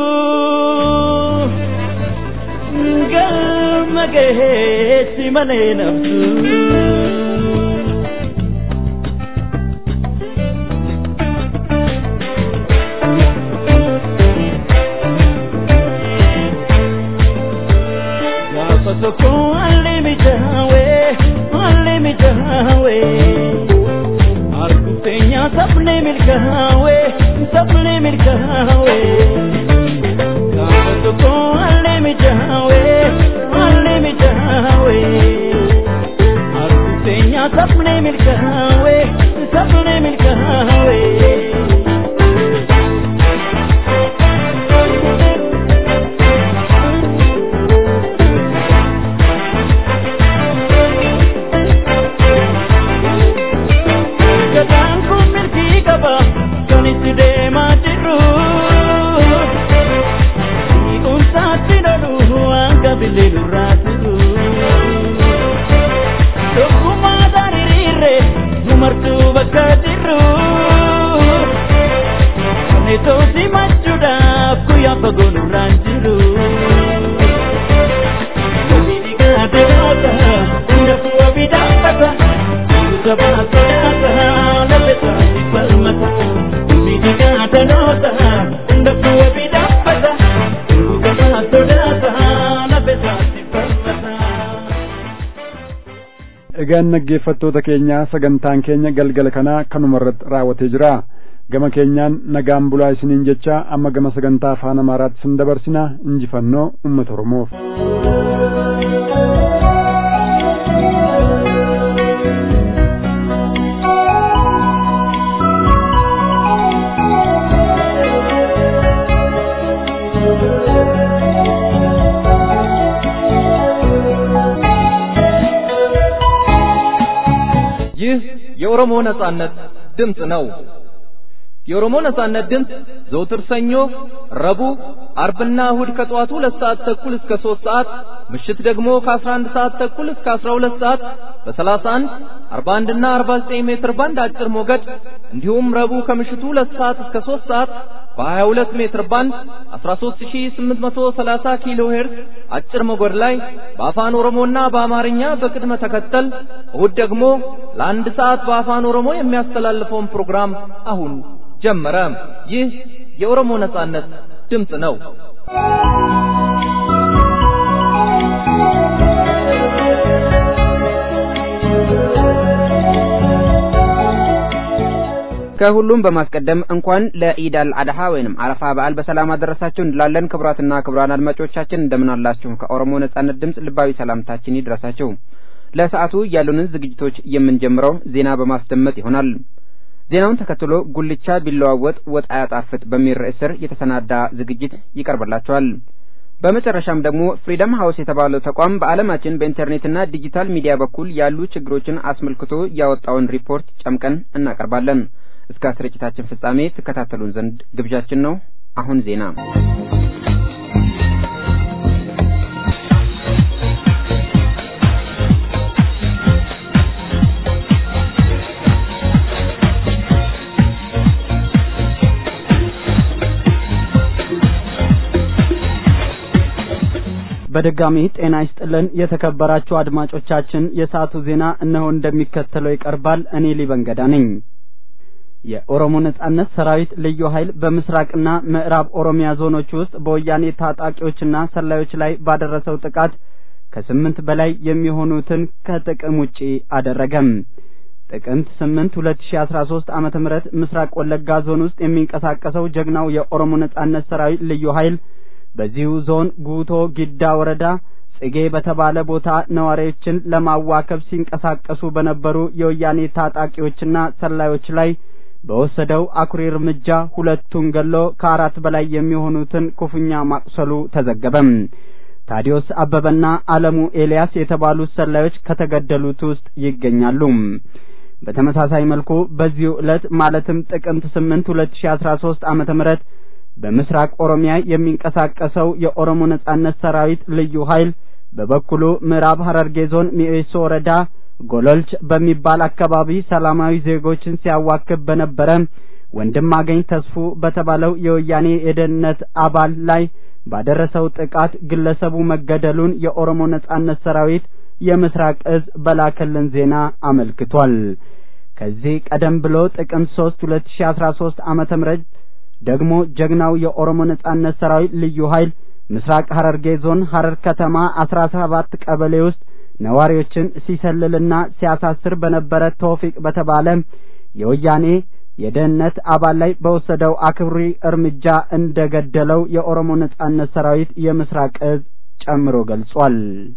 galma geessi malee naftu. Soko alimi jawe, alimi jawe, argutenya sapne milkawe, sapne milkawe. Soko alimi jawe, alimi jawe, argutenya sapne milkawe, sapne milkawe. Egaan naggeeffattoota keenya sagantaan keenya galgala kana kanumarratti raawwatee jira. Gama keenyaan nagaan bulaa isiniin jecha amma gama sagantaa afaan Amaaraatti sin dabarsina. Injifannoo uummata Oromoof. ይህ የኦሮሞ ነጻነት ድምጽ ነው። የኦሮሞ ነጻነት ድምጽ ዘወትር ሰኞ፣ ረቡዕ፣ አርብና እሁድ ከጠዋቱ ሁለት ሰዓት ተኩል እስከ ሶስት ሰዓት፣ ምሽት ደግሞ ከአስራ አንድ ሰዓት ተኩል እስከ አስራ ሁለት ሰዓት በሰላሳ አንድ፣ አርባ አንድ እና አርባ ዘጠኝ ሜትር ባንድ አጭር ሞገድ እንዲሁም ረቡዕ ከምሽቱ ሁለት ሰዓት እስከ ሶስት ሰዓት በሀያ ሁለት ሜትር ባንድ አስራ ሶስት ሺህ ስምንት መቶ ሰላሳ ኪሎ ሄርዝ አጭር ሞገድ ላይ በአፋን ኦሮሞና በአማርኛ በቅድመ ተከተል፣ እሁድ ደግሞ ለአንድ ሰዓት በአፋን ኦሮሞ የሚያስተላልፈውን ፕሮግራም አሁን ጀመረ። ይህ የኦሮሞ ነጻነት ድምጽ ነው። ከሁሉም በማስቀደም እንኳን ለኢድ አልአድሃ ወይንም አረፋ በዓል በሰላም አደረሳችሁ እንላለን። ክቡራትና ክቡራን አድማጮቻችን እንደምን አላችሁ? ከኦሮሞ ነጻነት ድምጽ ልባዊ ሰላምታችን ይድረሳችሁ። ለሰዓቱ ያሉንን ዝግጅቶች የምንጀምረው ዜና በማስደመጥ ይሆናል። ዜናውን ተከትሎ ጉልቻ ቢለዋወጥ ወጥ አያጣፍጥ በሚል ርዕስ ስር የተሰናዳ ዝግጅት ይቀርብላችኋል። በመጨረሻም ደግሞ ፍሪደም ሃውስ የተባለው ተቋም በዓለማችን በኢንተርኔትና ዲጂታል ሚዲያ በኩል ያሉ ችግሮችን አስመልክቶ ያወጣውን ሪፖርት ጨምቀን እናቀርባለን። እስከ ስርጭታችን ፍጻሜ ተከታተሉን ዘንድ ግብዣችን ነው። አሁን ዜና። በድጋሚ ጤና ይስጥልን የተከበራችሁ አድማጮቻችን፣ የሰዓቱ ዜና እነሆ እንደሚከተለው ይቀርባል። እኔ ሊበንገዳ ነኝ። የኦሮሞ ነጻነት ሰራዊት ልዩ ኃይል በምስራቅና ምዕራብ ኦሮሚያ ዞኖች ውስጥ በወያኔ ታጣቂዎችና ሰላዮች ላይ ባደረሰው ጥቃት ከስምንት በላይ የሚሆኑትን ከጥቅም ውጪ አደረገም። ጥቅምት ስምንት ሁለት ሺህ አስራ ሶስት ዓመተ ምህረት ምስራቅ ወለጋ ዞን ውስጥ የሚንቀሳቀሰው ጀግናው የኦሮሞ ነጻነት ሰራዊት ልዩ ኃይል በዚሁ ዞን ጉቶ ጊዳ ወረዳ ጽጌ በተባለ ቦታ ነዋሪዎችን ለማዋከብ ሲንቀሳቀሱ በነበሩ የወያኔ ታጣቂዎችና ሰላዮች ላይ በወሰደው አኩሪ እርምጃ ሁለቱን ገሎ ከአራት በላይ የሚሆኑትን ክፉኛ ማቁሰሉ ተዘገበም። ታዲዮስ አበበና አለሙ ኤልያስ የተባሉት ሰላዮች ከተገደሉት ውስጥ ይገኛሉ። በተመሳሳይ መልኩ በዚሁ ዕለት ማለትም ጥቅምት ስምንት ሁለት ሺህ አስራ ሶስት ዓመተ ምህረት በምስራቅ ኦሮሚያ የሚንቀሳቀሰው የኦሮሞ ነጻነት ሰራዊት ልዩ ኃይል በበኩሉ ምዕራብ ሐረርጌ ዞን ሚኤሶ ወረዳ ጎሎልች በሚባል አካባቢ ሰላማዊ ዜጎችን ሲያዋክብ በነበረ ወንድማገኝ ተስፉ በተባለው የወያኔ የደህንነት አባል ላይ ባደረሰው ጥቃት ግለሰቡ መገደሉን የኦሮሞ ነጻነት ሰራዊት የምስራቅ እዝ በላከልን ዜና አመልክቷል። ከዚህ ቀደም ብሎ ጥቅምት ሶስት ሁለት ሺህ አስራ ሶስት ዓመተ ምህረት ደግሞ ጀግናው የኦሮሞ ነጻነት ሰራዊት ልዩ ኃይል ምስራቅ ሐረርጌ ዞን ሐረር ከተማ አስራ ሰባት ቀበሌ ውስጥ ነዋሪዎችን ሲሰልልና ሲያሳስር በነበረ ቶፊቅ በተባለ የወያኔ የደህንነት አባል ላይ በወሰደው አክብሪ እርምጃ እንደገደለው የኦሮሞ ነጻነት ሰራዊት የምስራቅ እዝ ጨምሮ ገልጿል።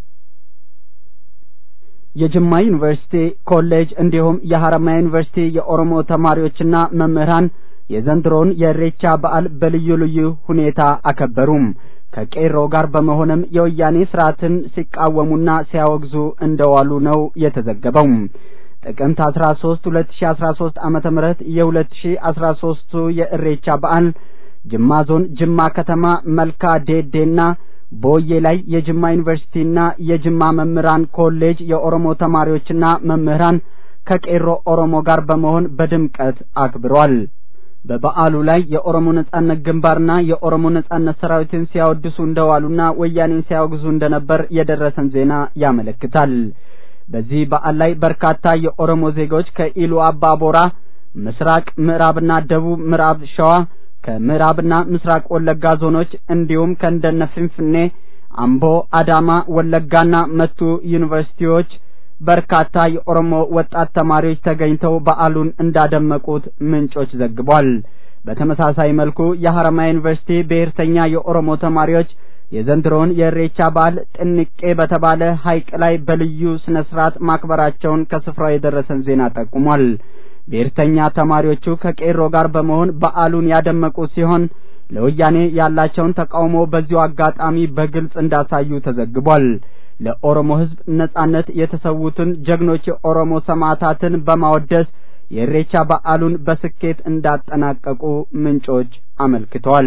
የጅማ ዩኒቨርሲቲ ኮሌጅ እንዲሁም የሐረማያ ዩኒቨርሲቲ የኦሮሞ ተማሪዎችና መምህራን የዘንድሮን የኢሬቻ በዓል በልዩ ልዩ ሁኔታ አከበሩም። ከቄሮ ጋር በመሆንም የወያኔ ስርዓትን ሲቃወሙና ሲያወግዙ እንደዋሉ ነው የተዘገበው። ጥቅምት አስራ ሶስት ሁለት ሺህ አስራ ሶስት ዓመተ ምህረት የሁለት ሺህ አስራ ሶስት የኢሬቻ በዓል ጅማ ዞን ጅማ ከተማ መልካ ዴዴና ቦዬ ላይ የጅማ ዩኒቨርሲቲና የጅማ መምህራን ኮሌጅ የኦሮሞ ተማሪዎችና መምህራን ከቄሮ ኦሮሞ ጋር በመሆን በድምቀት አክብረዋል። በበዓሉ ላይ የኦሮሞ ነጻነት ግንባርና የኦሮሞ ነጻነት ሰራዊትን ሲያወድሱ እንደዋሉና ወያኔን ሲያወግዙ እንደነበር የደረሰን ዜና ያመለክታል። በዚህ በዓል ላይ በርካታ የኦሮሞ ዜጎች ከኢሉ አባቦራ፣ ምስራቅ ምዕራብና ደቡብ ምዕራብ ሸዋ፣ ከምዕራብና ምስራቅ ወለጋ ዞኖች እንዲሁም ከእንደነ ፍንፍኔ፣ አምቦ፣ አዳማ፣ ወለጋና መቱ ዩኒቨርሲቲዎች በርካታ የኦሮሞ ወጣት ተማሪዎች ተገኝተው በዓሉን እንዳደመቁት ምንጮች ዘግቧል። በተመሳሳይ መልኩ የሐረማያ ዩኒቨርሲቲ ብሔርተኛ የኦሮሞ ተማሪዎች የዘንድሮን የኢሬቻ በዓል ጥንቄ በተባለ ሐይቅ ላይ በልዩ ስነ ስርዓት ማክበራቸውን ከስፍራው የደረሰን ዜና ጠቁሟል። ብሔርተኛ ተማሪዎቹ ከቄሮ ጋር በመሆን በዓሉን ያደመቁ ሲሆን ለወያኔ ያላቸውን ተቃውሞ በዚሁ አጋጣሚ በግልጽ እንዳሳዩ ተዘግቧል። ለኦሮሞ ህዝብ ነጻነት የተሰዉትን ጀግኖች የኦሮሞ ሰማዕታትን በማወደስ የኢሬቻ በዓሉን በስኬት እንዳጠናቀቁ ምንጮች አመልክተዋል።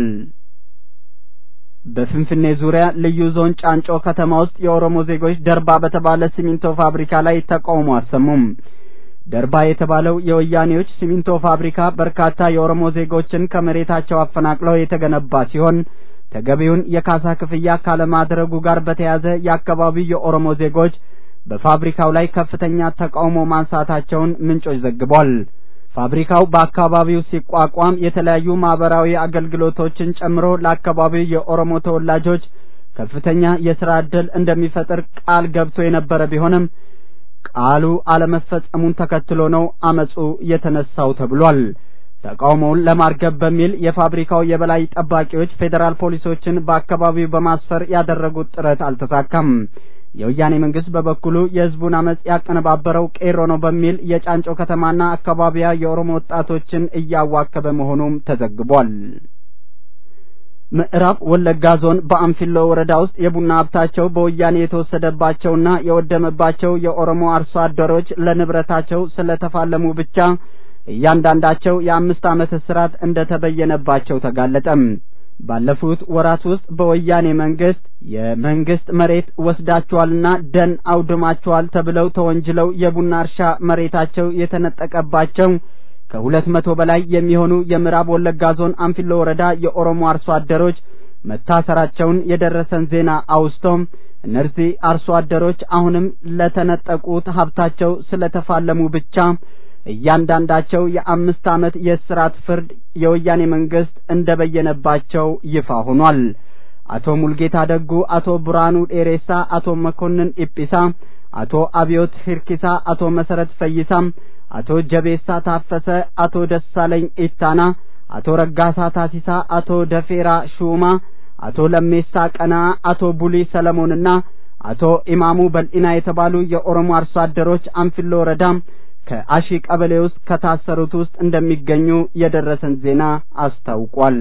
በፍንፍኔ ዙሪያ ልዩ ዞን ጫንጮ ከተማ ውስጥ የኦሮሞ ዜጎች ደርባ በተባለ ሲሚንቶ ፋብሪካ ላይ ተቃውሞ አሰሙም። ደርባ የተባለው የወያኔዎች ሲሚንቶ ፋብሪካ በርካታ የኦሮሞ ዜጎችን ከመሬታቸው አፈናቅለው የተገነባ ሲሆን ተገቢውን የካሳ ክፍያ ካለማድረጉ ጋር በተያያዘ የአካባቢው የኦሮሞ ዜጎች በፋብሪካው ላይ ከፍተኛ ተቃውሞ ማንሳታቸውን ምንጮች ዘግበዋል። ፋብሪካው በአካባቢው ሲቋቋም የተለያዩ ማህበራዊ አገልግሎቶችን ጨምሮ ለአካባቢው የኦሮሞ ተወላጆች ከፍተኛ የሥራ ዕድል እንደሚፈጥር ቃል ገብቶ የነበረ ቢሆንም ቃሉ አለመፈጸሙን ተከትሎ ነው አመጹ የተነሳው ተብሏል። ተቃውሞውን ለማርገብ በሚል የፋብሪካው የበላይ ጠባቂዎች ፌደራል ፖሊሶችን በአካባቢው በማስፈር ያደረጉት ጥረት አልተሳካም። የወያኔ መንግስት በበኩሉ የህዝቡን አመጽ ያቀነባበረው ቄሮ ነው በሚል የጫንጮ ከተማና አካባቢያ የኦሮሞ ወጣቶችን እያዋከበ መሆኑም ተዘግቧል። ምዕራብ ወለጋ ዞን በአንፊሎ ወረዳ ውስጥ የቡና ሀብታቸው በወያኔ የተወሰደባቸውና የወደመባቸው የኦሮሞ አርሶ አደሮች ለንብረታቸው ስለተፋለሙ ብቻ እያንዳንዳቸው የአምስት ዓመት እስራት እንደተበየነባቸው ተጋለጠ። ባለፉት ወራት ውስጥ በወያኔ መንግስት የመንግስት መሬት ወስዳቸዋልና ደን አውድማቸዋል ተብለው ተወንጅለው የቡና እርሻ መሬታቸው የተነጠቀባቸው ከሁለት መቶ በላይ የሚሆኑ የምዕራብ ወለጋ ዞን አንፊሎ ወረዳ የኦሮሞ አርሶ አደሮች መታሰራቸውን የደረሰን ዜና አውስቶም እነዚህ አርሶ አደሮች አሁንም ለተነጠቁት ሀብታቸው ስለተፋለሙ ብቻ እያንዳንዳቸው የአምስት ዓመት የእስራት ፍርድ የወያኔ መንግስት እንደበየነባቸው ይፋ ሆኗል። አቶ ሙልጌታ ደጉ፣ አቶ ብርሃኑ ዴሬሳ፣ አቶ መኮንን ኢጲሳ፣ አቶ አብዮት ሂርኪሳ፣ አቶ መሰረት ፈይሳ፣ አቶ ጀቤሳ ታፈሰ፣ አቶ ደሳለኝ ኢታና፣ አቶ ረጋሳ ታሲሳ፣ አቶ ደፌራ ሹማ፣ አቶ ለሜሳ ቀና፣ አቶ ቡሊ ሰለሞንና አቶ ኢማሙ በልኢና የተባሉ የኦሮሞ አርሶ አደሮች አንፊሎ ወረዳ ከአሺ ቀበሌ ውስጥ ከታሰሩት ውስጥ እንደሚገኙ የደረሰን ዜና አስታውቋል።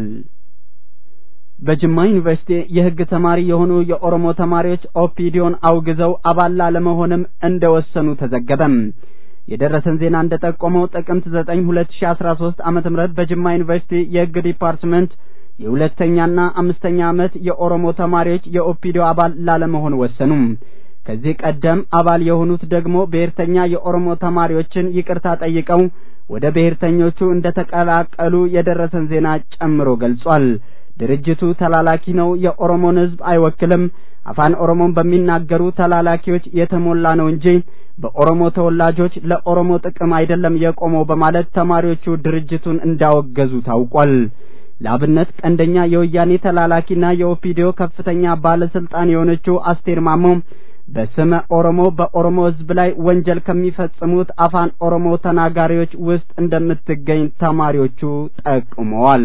በጅማ ዩኒቨርሲቲ የሕግ ተማሪ የሆኑ የኦሮሞ ተማሪዎች ኦፒዲዮን አውግዘው አባል ለመሆንም እንደወሰኑ ተዘገበ። የደረሰን ዜና እንደጠቆመው ጥቅምት ዘጠኝ ሁለት ሺህ አስራ ሶስት ዓመተ ምህረት በጅማ ዩኒቨርሲቲ የሕግ ዲፓርትመንት የሁለተኛና አምስተኛ ዓመት የኦሮሞ ተማሪዎች የኦፒዲዮ አባል ላለመሆን ወሰኑ። ከዚህ ቀደም አባል የሆኑት ደግሞ ብሔርተኛ የኦሮሞ ተማሪዎችን ይቅርታ ጠይቀው ወደ ብሔርተኞቹ እንደተቀላቀሉ የደረሰን ዜና ጨምሮ ገልጿል። ድርጅቱ ተላላኪ ነው፣ የኦሮሞን ሕዝብ አይወክልም፣ አፋን ኦሮሞን በሚናገሩ ተላላኪዎች የተሞላ ነው እንጂ በኦሮሞ ተወላጆች ለኦሮሞ ጥቅም አይደለም የቆመው በማለት ተማሪዎቹ ድርጅቱን እንዳወገዙ ታውቋል። ለአብነት ቀንደኛ የወያኔ ተላላኪና የኦፒዲዮ ከፍተኛ ባለስልጣን የሆነችው አስቴር ማሞ በስመ ኦሮሞ በኦሮሞ ሕዝብ ላይ ወንጀል ከሚፈጽሙት አፋን ኦሮሞ ተናጋሪዎች ውስጥ እንደምትገኝ ተማሪዎቹ ጠቁመዋል።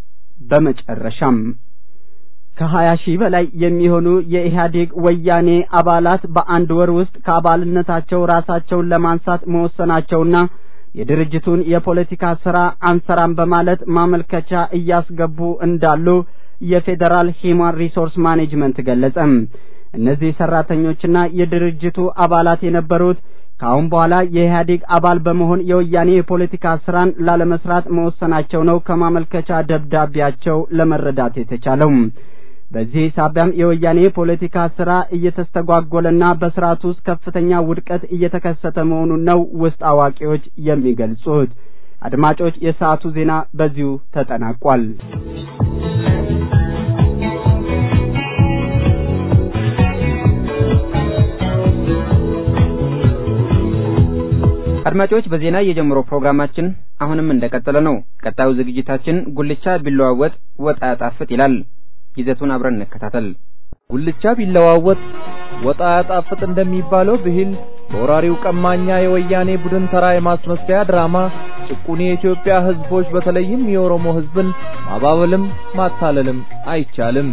በመጨረሻም ከሀያ ሺህ በላይ የሚሆኑ የኢህአዴግ ወያኔ አባላት በአንድ ወር ውስጥ ከአባልነታቸው ራሳቸውን ለማንሳት መወሰናቸውና የድርጅቱን የፖለቲካ ስራ አንሰራም በማለት ማመልከቻ እያስገቡ እንዳሉ የፌደራል ሂውማን ሪሶርስ ማኔጅመንት ገለጸ። እነዚህ ሰራተኞችና የድርጅቱ አባላት የነበሩት ከአሁን በኋላ የኢህአዴግ አባል በመሆን የወያኔ የፖለቲካ ስራን ላለመስራት መወሰናቸው ነው ከማመልከቻ ደብዳቤያቸው ለመረዳት የተቻለው። በዚህ ሳቢያም የወያኔ ፖለቲካ ስራ እየተስተጓጎለና በስርዓቱ ውስጥ ከፍተኛ ውድቀት እየተከሰተ መሆኑን ነው ውስጥ አዋቂዎች የሚገልጹት። አድማጮች፣ የሰዓቱ ዜና በዚሁ ተጠናቋል። አድማጮች፣ በዜና የጀመረው ፕሮግራማችን አሁንም እንደቀጠለ ነው። ቀጣዩ ዝግጅታችን ጉልቻ ቢለዋወጥ ወጥ ያጣፍጥ ይላል። ይዘቱን አብረን እንከታተል። ጉልቻ ቢለዋወጥ ወጥ ያጣፍጥ እንደሚባለው ብሂል በወራሪው ቀማኛ የወያኔ ቡድን ተራ የማስመሰያ ድራማ ጭቁን የኢትዮጵያ ህዝቦች በተለይም የኦሮሞ ህዝብን ማባበልም ማታለልም አይቻልም።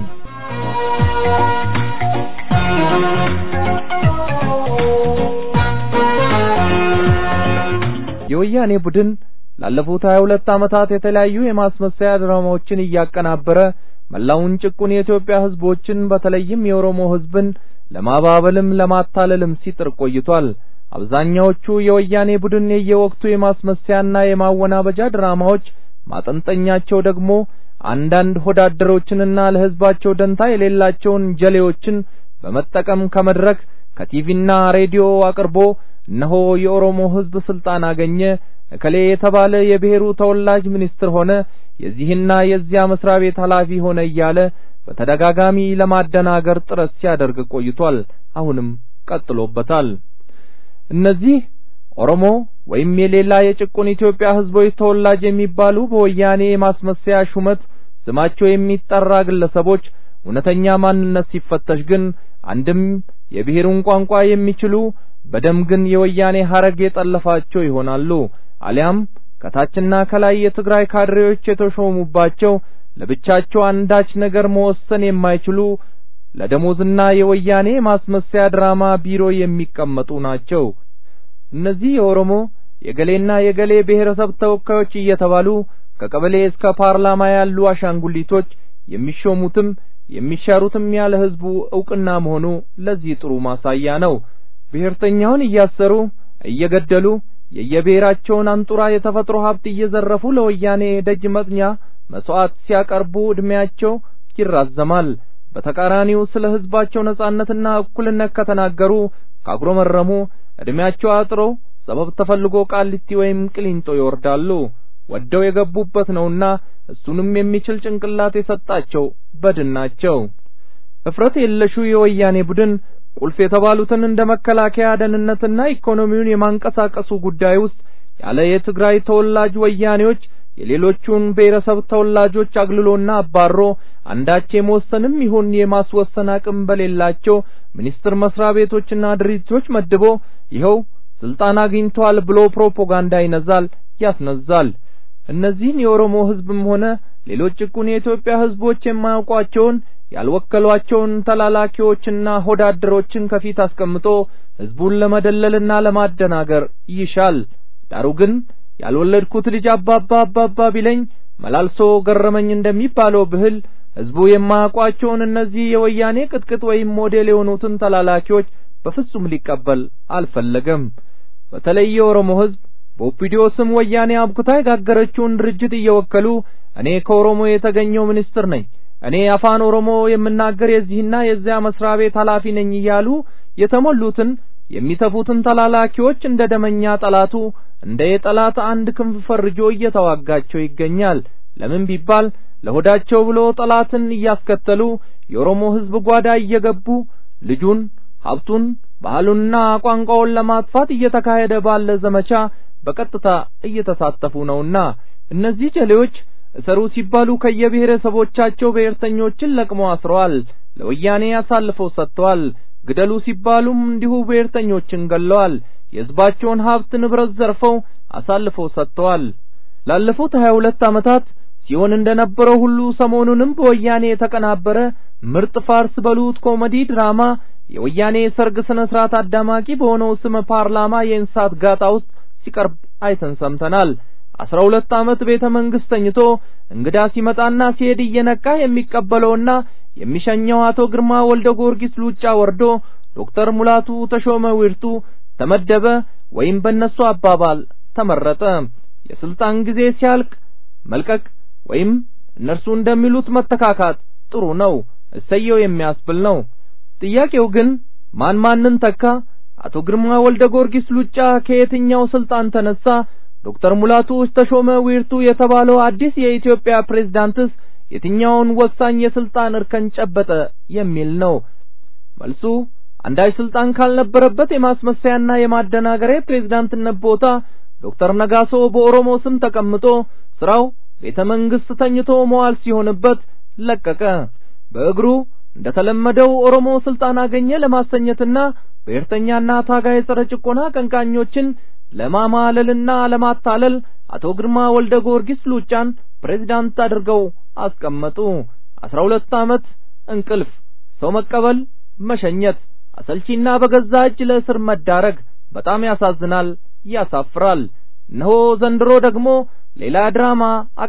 የወያኔ ቡድን ላለፉት ሀያ ሁለት ዓመታት የተለያዩ የማስመሰያ ድራማዎችን እያቀናበረ መላውን ጭቁን የኢትዮጵያ ህዝቦችን በተለይም የኦሮሞ ህዝብን ለማባበልም ለማታለልም ሲጥር ቆይቷል። አብዛኛዎቹ የወያኔ ቡድን የየወቅቱ የማስመሰያና የማወናበጃ ድራማዎች ማጠንጠኛቸው ደግሞ አንዳንድ ሆዳደሮችንና ለህዝባቸው ደንታ የሌላቸውን ጀሌዎችን በመጠቀም ከመድረክ ከቲቪና ሬዲዮ አቅርቦ እነሆ የኦሮሞ ህዝብ ስልጣን አገኘ፣ እከሌ የተባለ የብሔሩ ተወላጅ ሚኒስትር ሆነ፣ የዚህና የዚያ መስሪያ ቤት ኃላፊ ሆነ እያለ በተደጋጋሚ ለማደናገር ጥረት ሲያደርግ ቆይቷል። አሁንም ቀጥሎበታል። እነዚህ ኦሮሞ ወይም የሌላ የጭቁን ኢትዮጵያ ህዝቦች ተወላጅ የሚባሉ በወያኔ ማስመሰያ ሹመት ስማቸው የሚጠራ ግለሰቦች እውነተኛ ማንነት ሲፈተሽ ግን አንድም የብሔሩን ቋንቋ የሚችሉ በደም ግን የወያኔ ሐረግ የጠለፋቸው ይሆናሉ፣ አሊያም ከታችና ከላይ የትግራይ ካድሬዎች የተሾሙባቸው ለብቻቸው አንዳች ነገር መወሰን የማይችሉ ለደሞዝና የወያኔ ማስመሰያ ድራማ ቢሮ የሚቀመጡ ናቸው። እነዚህ የኦሮሞ የገሌና የገሌ ብሔረሰብ ተወካዮች እየተባሉ ከቀበሌ እስከ ፓርላማ ያሉ አሻንጉሊቶች የሚሾሙትም የሚሻሩትም ያለ ህዝቡ ዕውቅና መሆኑ ለዚህ ጥሩ ማሳያ ነው። ብሔርተኛውን እያሰሩ እየገደሉ የየብሔራቸውን አንጡራ የተፈጥሮ ሀብት እየዘረፉ ለወያኔ ደጅ መጥኛ መስዋዕት ሲያቀርቡ እድሜያቸው ይራዘማል። በተቃራኒው ስለ ህዝባቸው ነጻነትና እኩልነት ከተናገሩ ካጉረመረሙ እድሜያቸው አጥሮ ሰበብ ተፈልጎ ቃሊቲ ወይም ቅሊንጦ ይወርዳሉ። ወደው የገቡበት ነውና እሱንም የሚችል ጭንቅላት የሰጣቸው በድናቸው። እፍረት የለሹ የወያኔ ቡድን ቁልፍ የተባሉትን እንደ መከላከያ፣ ደህንነትና ኢኮኖሚውን የማንቀሳቀሱ ጉዳይ ውስጥ ያለ የትግራይ ተወላጅ ወያኔዎች የሌሎቹን ብሔረሰብ ተወላጆች አግልሎና አባሮ አንዳች የመወሰንም ይሁን የማስወሰን አቅም በሌላቸው ሚኒስትር መስሪያ ቤቶችና ድርጅቶች መድቦ ይኸው ስልጣን አግኝቷል ብሎ ፕሮፓጋንዳ ይነዛል፣ ያስነዛል። እነዚህን የኦሮሞ ህዝብም ሆነ ሌሎች ጭቁን የኢትዮጵያ ህዝቦች የማያውቋቸውን ያልወከሏቸውን ተላላኪዎችና ሆዳደሮችን ከፊት አስቀምጦ ህዝቡን ለመደለልና ለማደናገር ይሻል። ዳሩ ግን ያልወለድኩት ልጅ አባባ አባባ ቢለኝ መላልሶ ገረመኝ እንደሚባለው ብህል ህዝቡ የማያውቋቸውን እነዚህ የወያኔ ቅጥቅጥ ወይም ሞዴል የሆኑትን ተላላኪዎች በፍጹም ሊቀበል አልፈለገም። በተለይ የኦሮሞ ህዝብ በኦፒዲዮ ስም ወያኔ አብኩታ የጋገረችውን ድርጅት እየወከሉ እኔ ከኦሮሞ የተገኘው ሚኒስትር ነኝ፣ እኔ አፋን ኦሮሞ የምናገር የዚህና የዚያ መስሪያ ቤት ኃላፊ ነኝ እያሉ የተሞሉትን የሚተፉትን ተላላኪዎች እንደ ደመኛ ጠላቱ እንደ የጠላት አንድ ክንፍ ፈርጆ እየተዋጋቸው ይገኛል። ለምን ቢባል ለሆዳቸው ብሎ ጠላትን እያስከተሉ የኦሮሞ ህዝብ ጓዳ እየገቡ ልጁን፣ ሀብቱን፣ ባህሉንና ቋንቋውን ለማጥፋት እየተካሄደ ባለ ዘመቻ በቀጥታ እየተሳተፉ ነውና እነዚህ ጀሌዎች እሰሩ ሲባሉ ከየብሔረሰቦቻቸው ብሔርተኞችን ለቅመው አስረዋል፣ ለወያኔ አሳልፈው ሰጥተዋል። ግደሉ ሲባሉም እንዲሁ ብሔርተኞችን ገለዋል። የህዝባቸውን ሀብት ንብረት ዘርፈው አሳልፈው ሰጥተዋል። ላለፉት ሀያ ሁለት ዓመታት ሲሆን እንደነበረው ሁሉ ሰሞኑንም በወያኔ የተቀናበረ ምርጥ ፋርስ በሉት ኮሜዲ ድራማ የወያኔ ሰርግ ስነ ስርዓት አዳማቂ በሆነው ስም ፓርላማ የእንስሳት ጋጣ ውስጥ ሲቀርብ አይተን ሰምተናል። አስራ ሁለት ዓመት ቤተ መንግስት ተኝቶ እንግዳ ሲመጣና ሲሄድ እየነቃ የሚቀበለውና የሚሸኘው አቶ ግርማ ወልደ ጊዮርጊስ ሉጫ ወርዶ ዶክተር ሙላቱ ተሾመ ዊርቱ ተመደበ ወይም በእነሱ አባባል ተመረጠ። የስልጣን ጊዜ ሲያልቅ መልቀቅ ወይም እነርሱ እንደሚሉት መተካካት ጥሩ ነው፣ እሰየው የሚያስብል ነው። ጥያቄው ግን ማን ማንን ተካ? አቶ ግርማ ወልደ ጊዮርጊስ ሉጫ ከየትኛው ስልጣን ተነሳ? ዶክተር ሙላቱ ተሾመ ዊርቱ የተባለው አዲስ የኢትዮጵያ ፕሬዝዳንትስ የትኛውን ወሳኝ የስልጣን እርከን ጨበጠ የሚል ነው። መልሱ አንዳች ስልጣን ካልነበረበት የማስመሰያና የማደናገሪያ ፕሬዝዳንትነት ቦታ ዶክተር ነጋሶ በኦሮሞ ስም ተቀምጦ ስራው ቤተ መንግስት ተኝቶ መዋል ሲሆንበት ለቀቀ። በእግሩ እንደተለመደው ኦሮሞ ስልጣን አገኘ ለማሰኘትና ብሔርተኛና ታጋይ ጸረ ጭቆና ቀንቃኞችን ለማማለልና ለማታለል አቶ ግርማ ወልደ ጊዮርጊስ ሉጫን ፕሬዝዳንት አድርገው አስቀመጡ። አስራ ሁለት ዓመት እንቅልፍ፣ ሰው መቀበል፣ መሸኘት፣ አሰልቺና በገዛ እጅ ለእስር መዳረግ በጣም ያሳዝናል፣ ያሳፍራል። እነሆ ዘንድሮ ደግሞ ሌላ ድራማ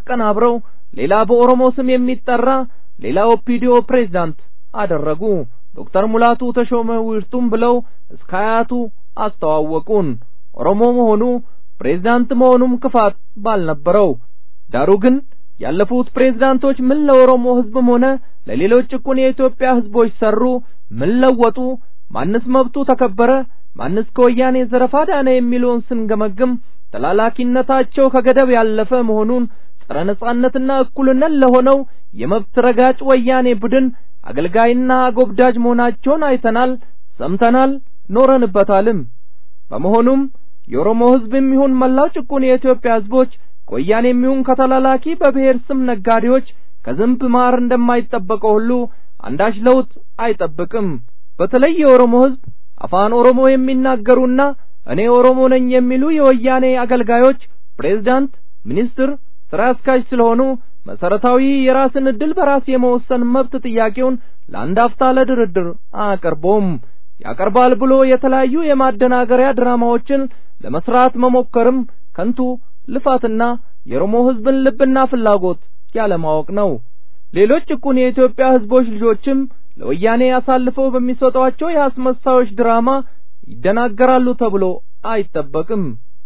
አቀናብረው ሌላ በኦሮሞ ስም የሚጠራ ሌላ ኦፒዲዮ ፕሬዝዳንት አደረጉ። ዶክተር ሙላቱ ተሾመ ዊርቱም ብለው እስከ አያቱ አስተዋወቁን። ኦሮሞ መሆኑ ፕሬዝዳንት መሆኑም ክፋት ባልነበረው። ዳሩ ግን ያለፉት ፕሬዝዳንቶች ምን ለኦሮሞ ህዝብም ሆነ ለሌሎች ጭቁን የኢትዮጵያ ህዝቦች ሰሩ? ምን ለወጡ? ማንስ መብቱ ተከበረ? ማንስ ከወያኔ ዘረፋ ዳነ? የሚለውን ስንገመግም ተላላኪነታቸው ከገደብ ያለፈ መሆኑን ጸረ ነጻነትና እኩልነት ለሆነው የመብት ረጋጭ ወያኔ ቡድን አገልጋይና አጎብዳጅ መሆናቸውን አይተናል፣ ሰምተናል፣ ኖረንበታልም። በመሆኑም የኦሮሞ ህዝብም ይሁን መላው ጭቁን የኢትዮጵያ ህዝቦች ከወያኔም ይሁን ከተላላኪ በብሔር ስም ነጋዴዎች ከዝንብ ማር እንደማይጠበቀው ሁሉ አንዳች ለውጥ አይጠብቅም። በተለይ የኦሮሞ ህዝብ አፋን ኦሮሞ የሚናገሩና እኔ ኦሮሞ ነኝ የሚሉ የወያኔ አገልጋዮች ፕሬዝዳንት፣ ሚኒስትር፣ ስራ አስኪያጅ ስለሆኑ መሰረታዊ የራስን እድል በራስ የመወሰን መብት ጥያቄውን ለአንድ አፍታ ለድርድር አቀርቦም ያቀርባል ብሎ የተለያዩ የማደናገሪያ ድራማዎችን ለመስራት መሞከርም ከንቱ ልፋትና የኦሮሞ ህዝብን ልብና ፍላጎት ያለማወቅ ነው። ሌሎች ጭቁን የኢትዮጵያ ህዝቦች ልጆችም ለወያኔ አሳልፈው በሚሰጧቸው የአስመሳዮች ድራማ ይደናገራሉ ተብሎ አይጠበቅም።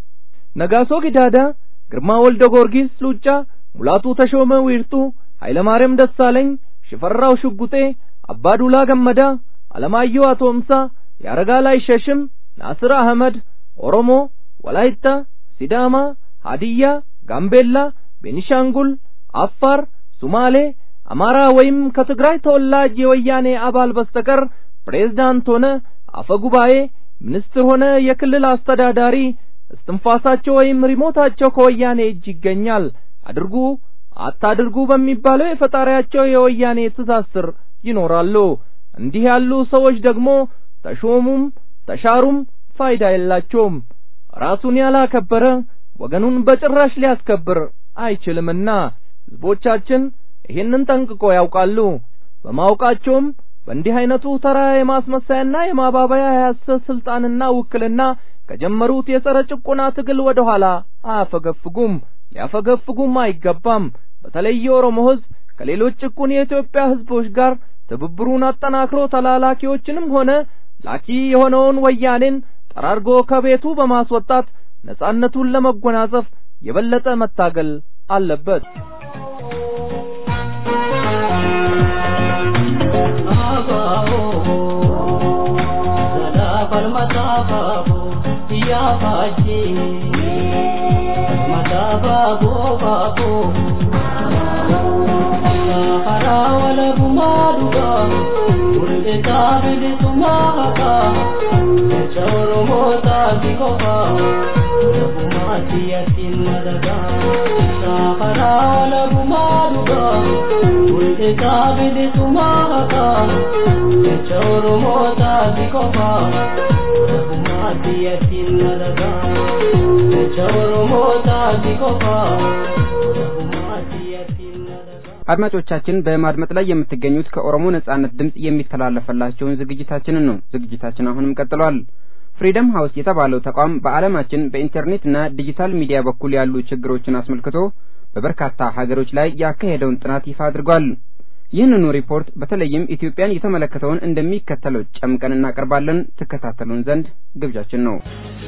ነጋሶ ጊዳዳ፣ ግርማ ወልደ ጊዮርጊስ ሉጫ፣ ሙላቱ ተሾመ ዊርቱ፣ ኃይለማርያም ደሳለኝ፣ ሽፈራው ሽጉጤ፣ አባዱላ ገመዳ፣ አለማየሁ አቶምሳ፣ ያረጋላይ ሸሽም፣ ናስር አህመድ ኦሮሞ፣ ወላይታ፣ ሲዳማ፣ ሀዲያ፣ ጋምቤላ፣ ቤኒሻንጉል፣ አፋር፣ ሱማሌ፣ አማራ ወይም ከትግራይ ተወላጅ የወያኔ አባል በስተቀር ፕሬዝዳንት ሆነ አፈጉባኤ፣ ሚኒስትር ሆነ የክልል አስተዳዳሪ እስትንፋሳቸው ወይም ሪሞታቸው ከወያኔ እጅ ይገኛል። አድርጉ አታድርጉ በሚባለው የፈጣሪያቸው የወያኔ ትእዛዝ ስር ይኖራሉ። እንዲህ ያሉ ሰዎች ደግሞ ተሾሙም ተሻሩም ፋይዳ የላቸውም። ራሱን ያላከበረ ወገኑን በጭራሽ ሊያስከብር አይችልምና ህዝቦቻችን ይህንን ጠንቅቆ ያውቃሉ። በማወቃቸውም በእንዲህ አይነቱ ተራ የማስመሰያና የማባባያ የሐሰት ስልጣንና ውክልና ከጀመሩት የጸረ ጭቆና ትግል ወደ ኋላ አያፈገፍጉም፣ ሊያፈገፍጉም አይገባም። በተለይ የኦሮሞ ህዝብ ከሌሎች ጭቁን የኢትዮጵያ ህዝቦች ጋር ትብብሩን አጠናክሮ ተላላኪዎችንም ሆነ ላኪ የሆነውን ወያኔን ጠራርጎ ከቤቱ በማስወጣት ነጻነቱን ለመጎናጸፍ የበለጠ መታገል አለበት። አድማጮቻችን በማድመጥ ላይ የምትገኙት ከኦሮሞ ነጻነት ድምጽ የሚተላለፈላችሁን ዝግጅታችንን ነው። ዝግጅታችን አሁንም ቀጥሏል። ፍሪደም ሃውስ የተባለው ተቋም በዓለማችን በኢንተርኔትና ዲጂታል ሚዲያ በኩል ያሉ ችግሮችን አስመልክቶ በበርካታ ሀገሮች ላይ ያካሄደውን ጥናት ይፋ አድርጓል። ይህንኑ ሪፖርት በተለይም ኢትዮጵያን የተመለከተውን እንደሚከተለው ጨምቀን እናቀርባለን። ተከታተሉን ዘንድ ግብዣችን ነው።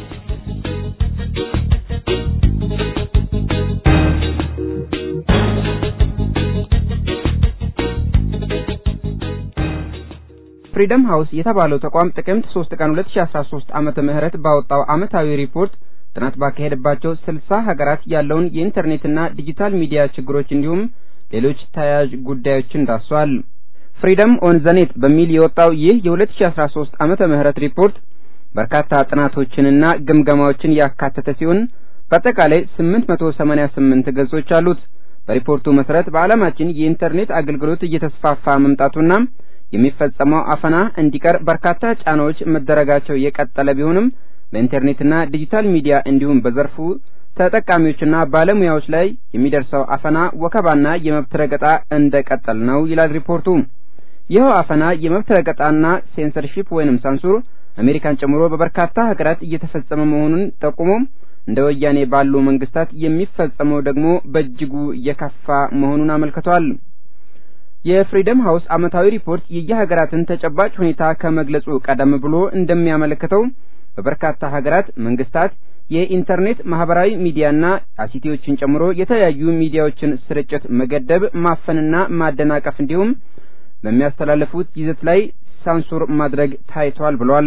ፍሪደም ሃውስ የተባለው ተቋም ጥቅምት ሶስት ቀን ሁለት ሺህ አስራ ሶስት ዓመተ ምህረት ባወጣው ዓመታዊ ሪፖርት ጥናት ባካሄደባቸው ስልሳ ሀገራት ያለውን የኢንተርኔትና ዲጂታል ሚዲያ ችግሮች እንዲሁም ሌሎች ተያያዥ ጉዳዮችን ዳስሷል። ፍሪደም ኦን ዘ ኔት በሚል የወጣው ይህ የ ሁለት ሺህ አስራ ሶስት ዓመተ ምህረት ሪፖርት በርካታ ጥናቶችንና ግምገማዎችን ያካተተ ሲሆን በአጠቃላይ ስምንት መቶ ሰማንያ ስምንት ገጾች አሉት። በሪፖርቱ መሰረት በዓለማችን የኢንተርኔት አገልግሎት እየተስፋፋ መምጣቱና የሚፈጸመው አፈና እንዲቀር በርካታ ጫናዎች መደረጋቸው የቀጠለ ቢሆንም በኢንተርኔትና ዲጂታል ሚዲያ እንዲሁም በዘርፉ ተጠቃሚዎችና ባለሙያዎች ላይ የሚደርሰው አፈና ወከባና የመብት ረገጣ እንደቀጠለ ነው ይላል ሪፖርቱ። ይህ አፈና የመብት ረገጣና ሴንሰርሺፕ ወይንም ሳንሱር አሜሪካን ጨምሮ በበርካታ ሀገራት እየተፈጸመ መሆኑን ጠቁሞ እንደ ወያኔ ባሉ መንግስታት የሚፈጸመው ደግሞ በእጅጉ የከፋ መሆኑን አመልክቷል። የፍሪደም ሃውስ ዓመታዊ ሪፖርት የየሀገራትን ተጨባጭ ሁኔታ ከመግለጹ ቀደም ብሎ እንደሚያመለክተው በበርካታ ሀገራት መንግስታት የኢንተርኔት ማህበራዊ ሚዲያና አይሲቲዎችን ጨምሮ የተለያዩ ሚዲያዎችን ስርጭት መገደብ፣ ማፈንና ማደናቀፍ እንዲሁም በሚያስተላልፉት ይዘት ላይ ሳንሱር ማድረግ ታይቷል ብሏል።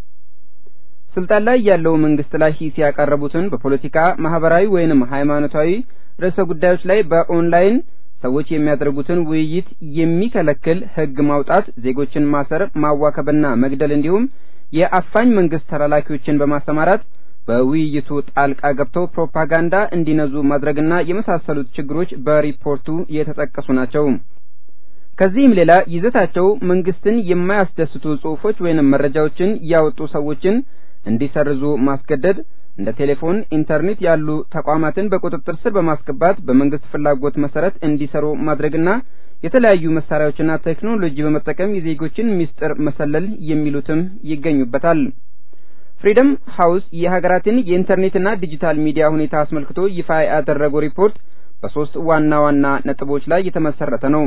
ስልጣን ላይ ያለው መንግስት ላይ ሂስ ያቀረቡትን በፖለቲካ ማህበራዊ ወይንም ሃይማኖታዊ ርዕሰ ጉዳዮች ላይ በኦንላይን ሰዎች የሚያደርጉትን ውይይት የሚከለክል ህግ ማውጣት፣ ዜጎችን ማሰር፣ ማዋከብና መግደል እንዲሁም የአፋኝ መንግስት ተላላኪዎችን በማሰማራት በውይይቱ ጣልቃ ገብተው ፕሮፓጋንዳ እንዲነዙ ማድረግና የመሳሰሉት ችግሮች በሪፖርቱ የተጠቀሱ ናቸው። ከዚህም ሌላ ይዘታቸው መንግስትን የማያስደስቱ ጽሑፎች ወይንም መረጃዎችን ያወጡ ሰዎችን እንዲሰርዙ ማስገደድ፣ እንደ ቴሌፎን፣ ኢንተርኔት ያሉ ተቋማትን በቁጥጥር ስር በማስገባት በመንግስት ፍላጎት መሰረት እንዲሰሩ ማድረግና የተለያዩ መሳሪያዎችና ቴክኖሎጂ በመጠቀም የዜጎችን ሚስጥር መሰለል የሚሉትም ይገኙበታል። ፍሪደም ሃውስ የሀገራትን የኢንተርኔትና ዲጂታል ሚዲያ ሁኔታ አስመልክቶ ይፋ ያደረገው ሪፖርት በሶስት ዋና ዋና ነጥቦች ላይ የተመሰረተ ነው።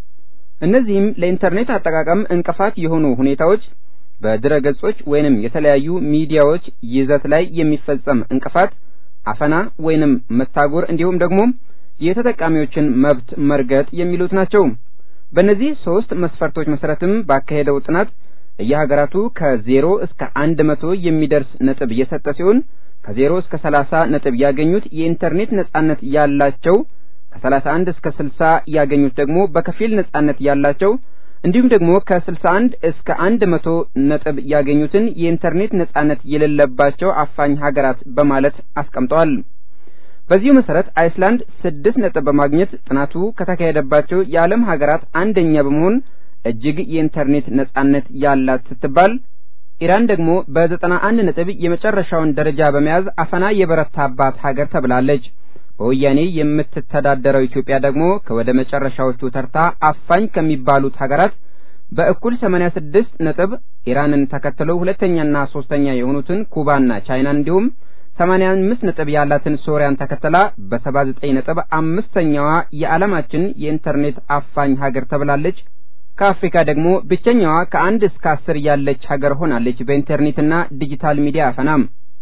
እነዚህም ለኢንተርኔት አጠቃቀም እንቅፋት የሆኑ ሁኔታዎች፣ በድረገጾች ወይንም የተለያዩ ሚዲያዎች ይዘት ላይ የሚፈጸም እንቅፋት፣ አፈና ወይንም መታጎር እንዲሁም ደግሞ የተጠቃሚዎችን መብት መርገጥ የሚሉት ናቸው። በእነዚህ ሶስት መስፈርቶች መሰረትም ባካሄደው ጥናት የሀገራቱ ከዜሮ እስከ አንድ መቶ የሚደርስ ነጥብ የሰጠ ሲሆን ከዜሮ እስከ ሰላሳ ነጥብ ያገኙት የኢንተርኔት ነጻነት ያላቸው፣ ከሰላሳ አንድ እስከ ስልሳ ያገኙት ደግሞ በከፊል ነጻነት ያላቸው እንዲሁም ደግሞ ከስልሳ አንድ እስከ አንድ መቶ ነጥብ ያገኙትን የኢንተርኔት ነጻነት የሌለባቸው አፋኝ ሀገራት በማለት አስቀምጠዋል። በዚሁ መሰረት አይስላንድ ስድስት ነጥብ በማግኘት ጥናቱ ከተካሄደባቸው የዓለም ሀገራት አንደኛ በመሆን እጅግ የኢንተርኔት ነጻነት ያላት ስትባል፣ ኢራን ደግሞ በዘጠና አንድ ነጥብ የመጨረሻውን ደረጃ በመያዝ አፈና የበረታባት ሀገር ተብላለች። በወያኔ የምትተዳደረው ኢትዮጵያ ደግሞ ከወደ መጨረሻዎቹ ተርታ አፋኝ ከሚባሉት ሀገራት በእኩል ሰማንያ ስድስት ነጥብ ኢራንን ተከትለው ሁለተኛና ሶስተኛ የሆኑትን ኩባና ቻይናን እንዲሁም ሰማንያ አምስት ነጥብ ያላትን ሶሪያን ተከትላ በሰባ ዘጠኝ ነጥብ አምስተኛዋ የዓለማችን የኢንተርኔት አፋኝ ሀገር ተብላለች። ከአፍሪካ ደግሞ ብቸኛዋ ከአንድ እስከ አስር ያለች ሀገር ሆናለች በኢንተርኔትና ዲጂታል ሚዲያ አፈናም።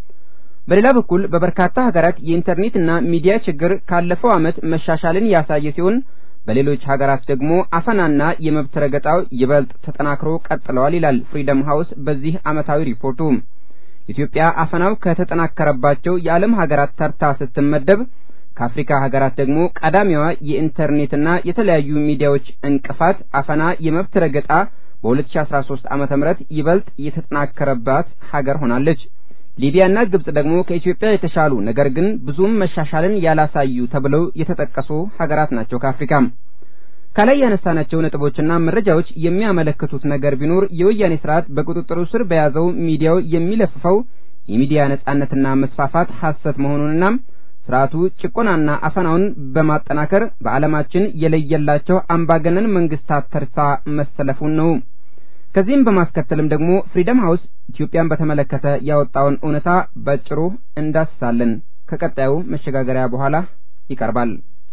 በሌላ በኩል በበርካታ ሀገራት የኢንተርኔትና ሚዲያ ችግር ካለፈው ዓመት መሻሻልን ያሳየ ሲሆን በሌሎች ሀገራት ደግሞ አፈናና የመብት ረገጣው ይበልጥ ተጠናክሮ ቀጥለዋል ይላል ፍሪደም ሃውስ በዚህ ዓመታዊ ሪፖርቱ። ኢትዮጵያ አፈናው ከተጠናከረባቸው የዓለም ሀገራት ተርታ ስትመደብ ከአፍሪካ ሀገራት ደግሞ ቀዳሚዋ የኢንተርኔትና የተለያዩ ሚዲያዎች እንቅፋት፣ አፈና፣ የመብት ረገጣ በሁለት ሺህ አስራ ሶስት ዓመተ ምህረት ይበልጥ የተጠናከረባት ሀገር ሆናለች። ሊቢያና ግብጽ ደግሞ ከኢትዮጵያ የተሻሉ ነገር ግን ብዙም መሻሻልን ያላሳዩ ተብለው የተጠቀሱ ሀገራት ናቸው። ከአፍሪካ ከላይ ያነሳናቸው ነጥቦችና መረጃዎች የሚያመለክቱት ነገር ቢኖር የወያኔ ስርዓት በቁጥጥሩ ስር በያዘው ሚዲያው የሚለፍፈው የሚዲያ ነጻነትና መስፋፋት ሐሰት መሆኑንና ስርዓቱ ጭቆናና አፈናውን በማጠናከር በዓለማችን የለየላቸው አምባገነን መንግስታት ተርታ መሰለፉን ነው። ከዚህም በማስከተልም ደግሞ ፍሪደም ሃውስ ኢትዮጵያን በተመለከተ ያወጣውን እውነታ በአጭሩ እንዳስሳለን። ከቀጣዩ መሸጋገሪያ በኋላ ይቀርባል።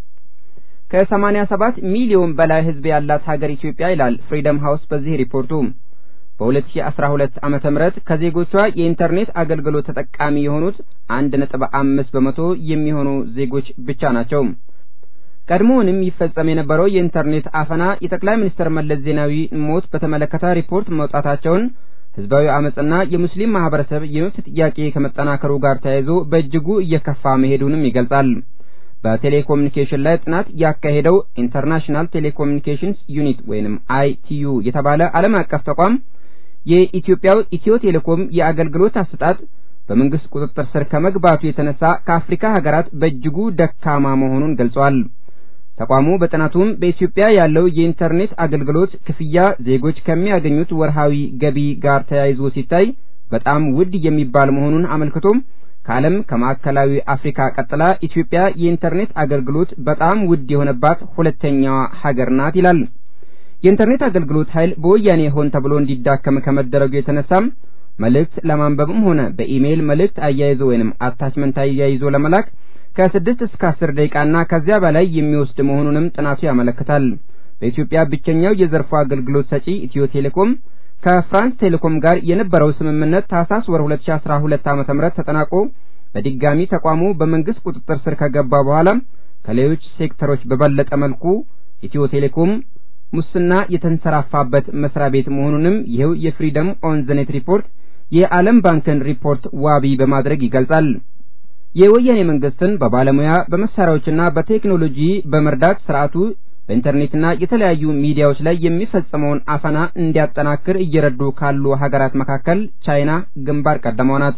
ከሰማንያ ሰባት ሚሊዮን በላይ ህዝብ ያላት ሀገር ኢትዮጵያ ይላል ፍሪደም ሃውስ በዚህ ሪፖርቱ። በሁለት ሺህ አስራ ሁለት ዓመተ ምህረት ከዜጎቿ የኢንተርኔት አገልግሎት ተጠቃሚ የሆኑት አንድ ነጥብ አምስት በመቶ የሚሆኑ ዜጎች ብቻ ናቸው። ቀድሞውንም ይፈጸም የነበረው የኢንተርኔት አፈና የጠቅላይ ሚኒስትር መለስ ዜናዊ ሞት በተመለከተ ሪፖርት መውጣታቸውን፣ ህዝባዊ አመጽና የሙስሊም ማህበረሰብ የመብት ጥያቄ ከመጠናከሩ ጋር ተያይዞ በእጅጉ እየከፋ መሄዱንም ይገልጻል። በቴሌኮሙኒኬሽን ላይ ጥናት ያካሄደው ኢንተርናሽናል ቴሌኮሙኒኬሽንስ ዩኒት ወይንም አይ ቲ ዩ የተባለ ዓለም አቀፍ ተቋም የኢትዮጵያው ኢትዮ ቴሌኮም የአገልግሎት አሰጣጥ በመንግስት ቁጥጥር ስር ከመግባቱ የተነሳ ከአፍሪካ ሀገራት በእጅጉ ደካማ መሆኑን ገልጿል። ተቋሙ በጥናቱም በኢትዮጵያ ያለው የኢንተርኔት አገልግሎት ክፍያ ዜጎች ከሚያገኙት ወርሃዊ ገቢ ጋር ተያይዞ ሲታይ በጣም ውድ የሚባል መሆኑን አመልክቶም ከዓለም ከማዕከላዊ አፍሪካ ቀጥላ ኢትዮጵያ የኢንተርኔት አገልግሎት በጣም ውድ የሆነባት ሁለተኛዋ ሀገር ናት ይላል። የኢንተርኔት አገልግሎት ኃይል በወያኔ ሆን ተብሎ እንዲዳከም ከመደረጉ የተነሳም መልእክት ለማንበብም ሆነ በኢሜይል መልእክት አያይዞ ወይንም አታችመንት አያይዞ ለመላክ ከስድስት እስከ አስር ደቂቃና ከዚያ በላይ የሚወስድ መሆኑንም ጥናቱ ያመለክታል። በኢትዮጵያ ብቸኛው የዘርፉ አገልግሎት ሰጪ ኢትዮ ቴሌኮም ከፍራንስ ቴሌኮም ጋር የነበረው ስምምነት ታህሳስ ወር ሁለት ሺህ አስራ ሁለት ዓመተ ምህረት ተጠናቆ በድጋሚ ተቋሙ በመንግስት ቁጥጥር ስር ከገባ በኋላ ከሌሎች ሴክተሮች በበለጠ መልኩ ኢትዮ ቴሌኮም ሙስና የተንሰራፋበት መስሪያ ቤት መሆኑንም ይኸው የፍሪደም ኦን ዘ ኔት ሪፖርት የዓለም ባንክን ሪፖርት ዋቢ በማድረግ ይገልጻል። የወያኔ መንግስትን በባለሙያ በመሳሪያዎችና በቴክኖሎጂ በመርዳት ስርዓቱ በኢንተርኔትና የተለያዩ ሚዲያዎች ላይ የሚፈጸመውን አፈና እንዲያጠናክር እየረዱ ካሉ ሀገራት መካከል ቻይና ግንባር ቀደሟ ናት።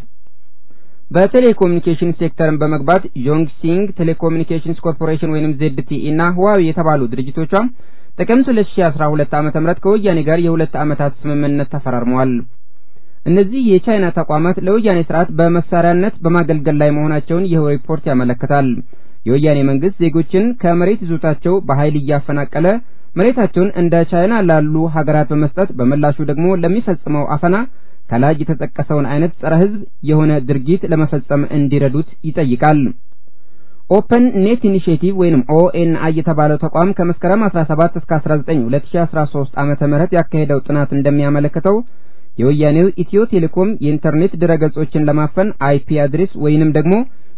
በቴሌኮሙኒኬሽን ሴክተርን በመግባት ዮንግሲንግ ቴሌኮሙኒኬሽንስ ኮርፖሬሽን ወይንም ዜድቲኢ እና ህዋዌ የተባሉ ድርጅቶቿ ጥቅምት ሁለት ሺህ አስራ ሁለት ዓመተ ምህረት ከወያኔ ጋር የሁለት ዓመታት ስምምነት ተፈራርመዋል። እነዚህ የቻይና ተቋማት ለወያኔ ስርዓት በመሳሪያነት በማገልገል ላይ መሆናቸውን ይህ ሪፖርት ያመለክታል። የወያኔ መንግስት ዜጎችን ከመሬት ይዞታቸው በኃይል እያፈናቀለ መሬታቸውን እንደ ቻይና ላሉ ሀገራት በመስጠት በመላሹ ደግሞ ለሚፈጽመው አፈና ከላይ የተጠቀሰውን አይነት ጸረ ህዝብ የሆነ ድርጊት ለመፈጸም እንዲረዱት ይጠይቃል። ኦፕን ኔት ኢኒሺዬቲቭ ወይንም ኦኤንአይ የተባለው ተቋም ከመስከረም አስራ ሰባት እስከ አስራ ዘጠኝ ሁለት ሺህ አስራ ሶስት ዓመተ ምህረት ያካሄደው ጥናት እንደሚያመለክተው የወያኔው ኢትዮ ቴሌኮም የኢንተርኔት ድረገጾችን ለማፈን አይፒ አድሬስ ወይንም ደግሞ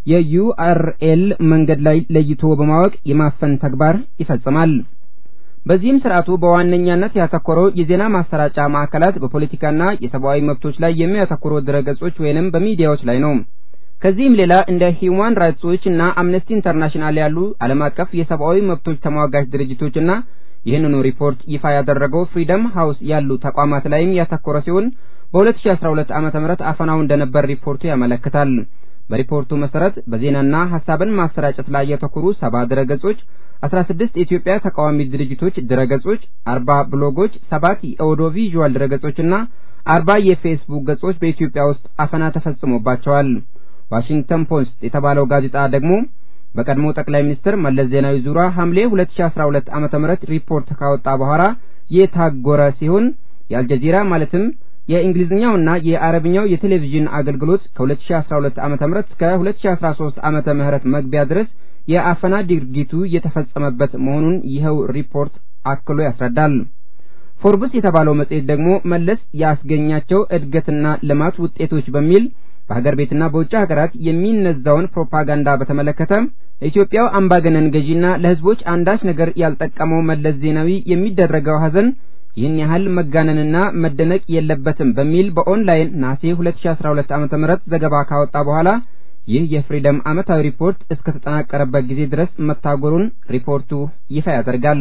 የዩአርኤል መንገድ ላይ ለይቶ በማወቅ የማፈን ተግባር ይፈጽማል። በዚህም ስርዓቱ በዋነኛነት ያተኮረው የዜና ማሰራጫ ማዕከላት በፖለቲካና የሰብአዊ መብቶች ላይ የሚያተኩሩ ድረገጾች ወይንም በሚዲያዎች ላይ ነው። ከዚህም ሌላ እንደ ሂውማን ራይትስ ዎች እና አምነስቲ ኢንተርናሽናል ያሉ ዓለም አቀፍ የሰብአዊ መብቶች ተሟጋች ድርጅቶችና ይህንኑ ሪፖርት ይፋ ያደረገው ፍሪደም ሃውስ ያሉ ተቋማት ላይም ያተኮረ ሲሆን በሁለት ሺህ አስራ ሁለት ዓመተ ምህረት አፈናው እንደነበር ሪፖርቱ ያመለክታል። በሪፖርቱ መሰረት በዜናና ሐሳብን ማሰራጨት ላይ ያተኮሩ ሰባ ድረገጾች፣ አስራ ስድስት የኢትዮጵያ ተቃዋሚ ድርጅቶች ድረገጾች፣ አርባ ብሎጎች፣ ሰባት የኦዲዮ ቪዥዋል ድረገጾችና አርባ የፌስቡክ ገጾች በኢትዮጵያ ውስጥ አፈና ተፈጽሞባቸዋል። ዋሽንግተን ፖስት የተባለው ጋዜጣ ደግሞ በቀድሞ ጠቅላይ ሚኒስትር መለስ ዜናዊ ዙሪያ ሐምሌ ሁለት ሺህ አስራ ሁለት ዓመተ ምህረት ሪፖርት ካወጣ በኋላ የታጎረ ሲሆን የአልጀዚራ ማለትም የእንግሊዝኛውና የአረብኛው የቴሌቪዥን አገልግሎት ከሁለት ሺህ አስራ ሁለት ዓመተ ምህረት እስከ ሁለት ሺህ አስራ ሶስት ዓመተ ምህረት መግቢያ ድረስ የአፈና ድርጊቱ የተፈጸመበት መሆኑን ይኸው ሪፖርት አክሎ ያስረዳል። ፎርብስ የተባለው መጽሔት ደግሞ መለስ ያስገኛቸው እድገትና ልማት ውጤቶች በሚል በሀገር ቤትና በውጭ ሀገራት የሚነዛውን ፕሮፓጋንዳ በተመለከተ ኢትዮጵያው አምባገነን ገዢና ለህዝቦች አንዳች ነገር ያልጠቀመው መለስ ዜናዊ የሚደረገው ሀዘን ይህን ያህል መጋነንና መደነቅ የለበትም በሚል በኦንላይን ነሐሴ ሁለት ሺህ አስራ ሁለት ዓመተ ምህረት ዘገባ ካወጣ በኋላ ይህ የፍሪደም ዓመታዊ ሪፖርት እስከ ተጠናቀረበት ጊዜ ድረስ መታጎሩን ሪፖርቱ ይፋ ያደርጋል።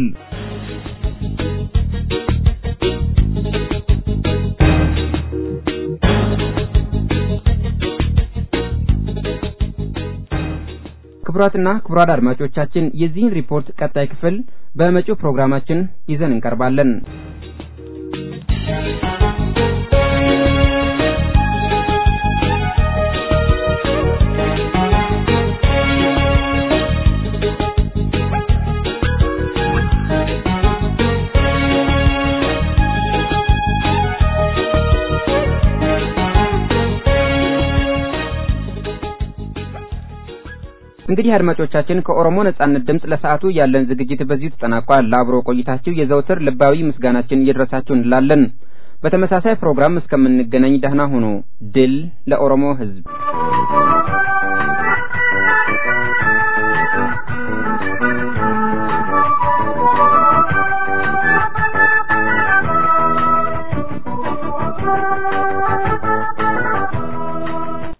ክቡራትና ክቡራን አድማጮቻችን የዚህን ሪፖርት ቀጣይ ክፍል በመጪው ፕሮግራማችን ይዘን እንቀርባለን። እንግዲህ አድማጮቻችን ከኦሮሞ ነጻነት ድምጽ ለሰዓቱ ያለን ዝግጅት በዚህ ተጠናቋል። ለአብሮ ቆይታችሁ የዘውትር ልባዊ ምስጋናችን ይድረሳችሁ እንላለን። በተመሳሳይ ፕሮግራም እስከምንገናኝ ደህና ሁኑ። ድል ለኦሮሞ ሕዝብ።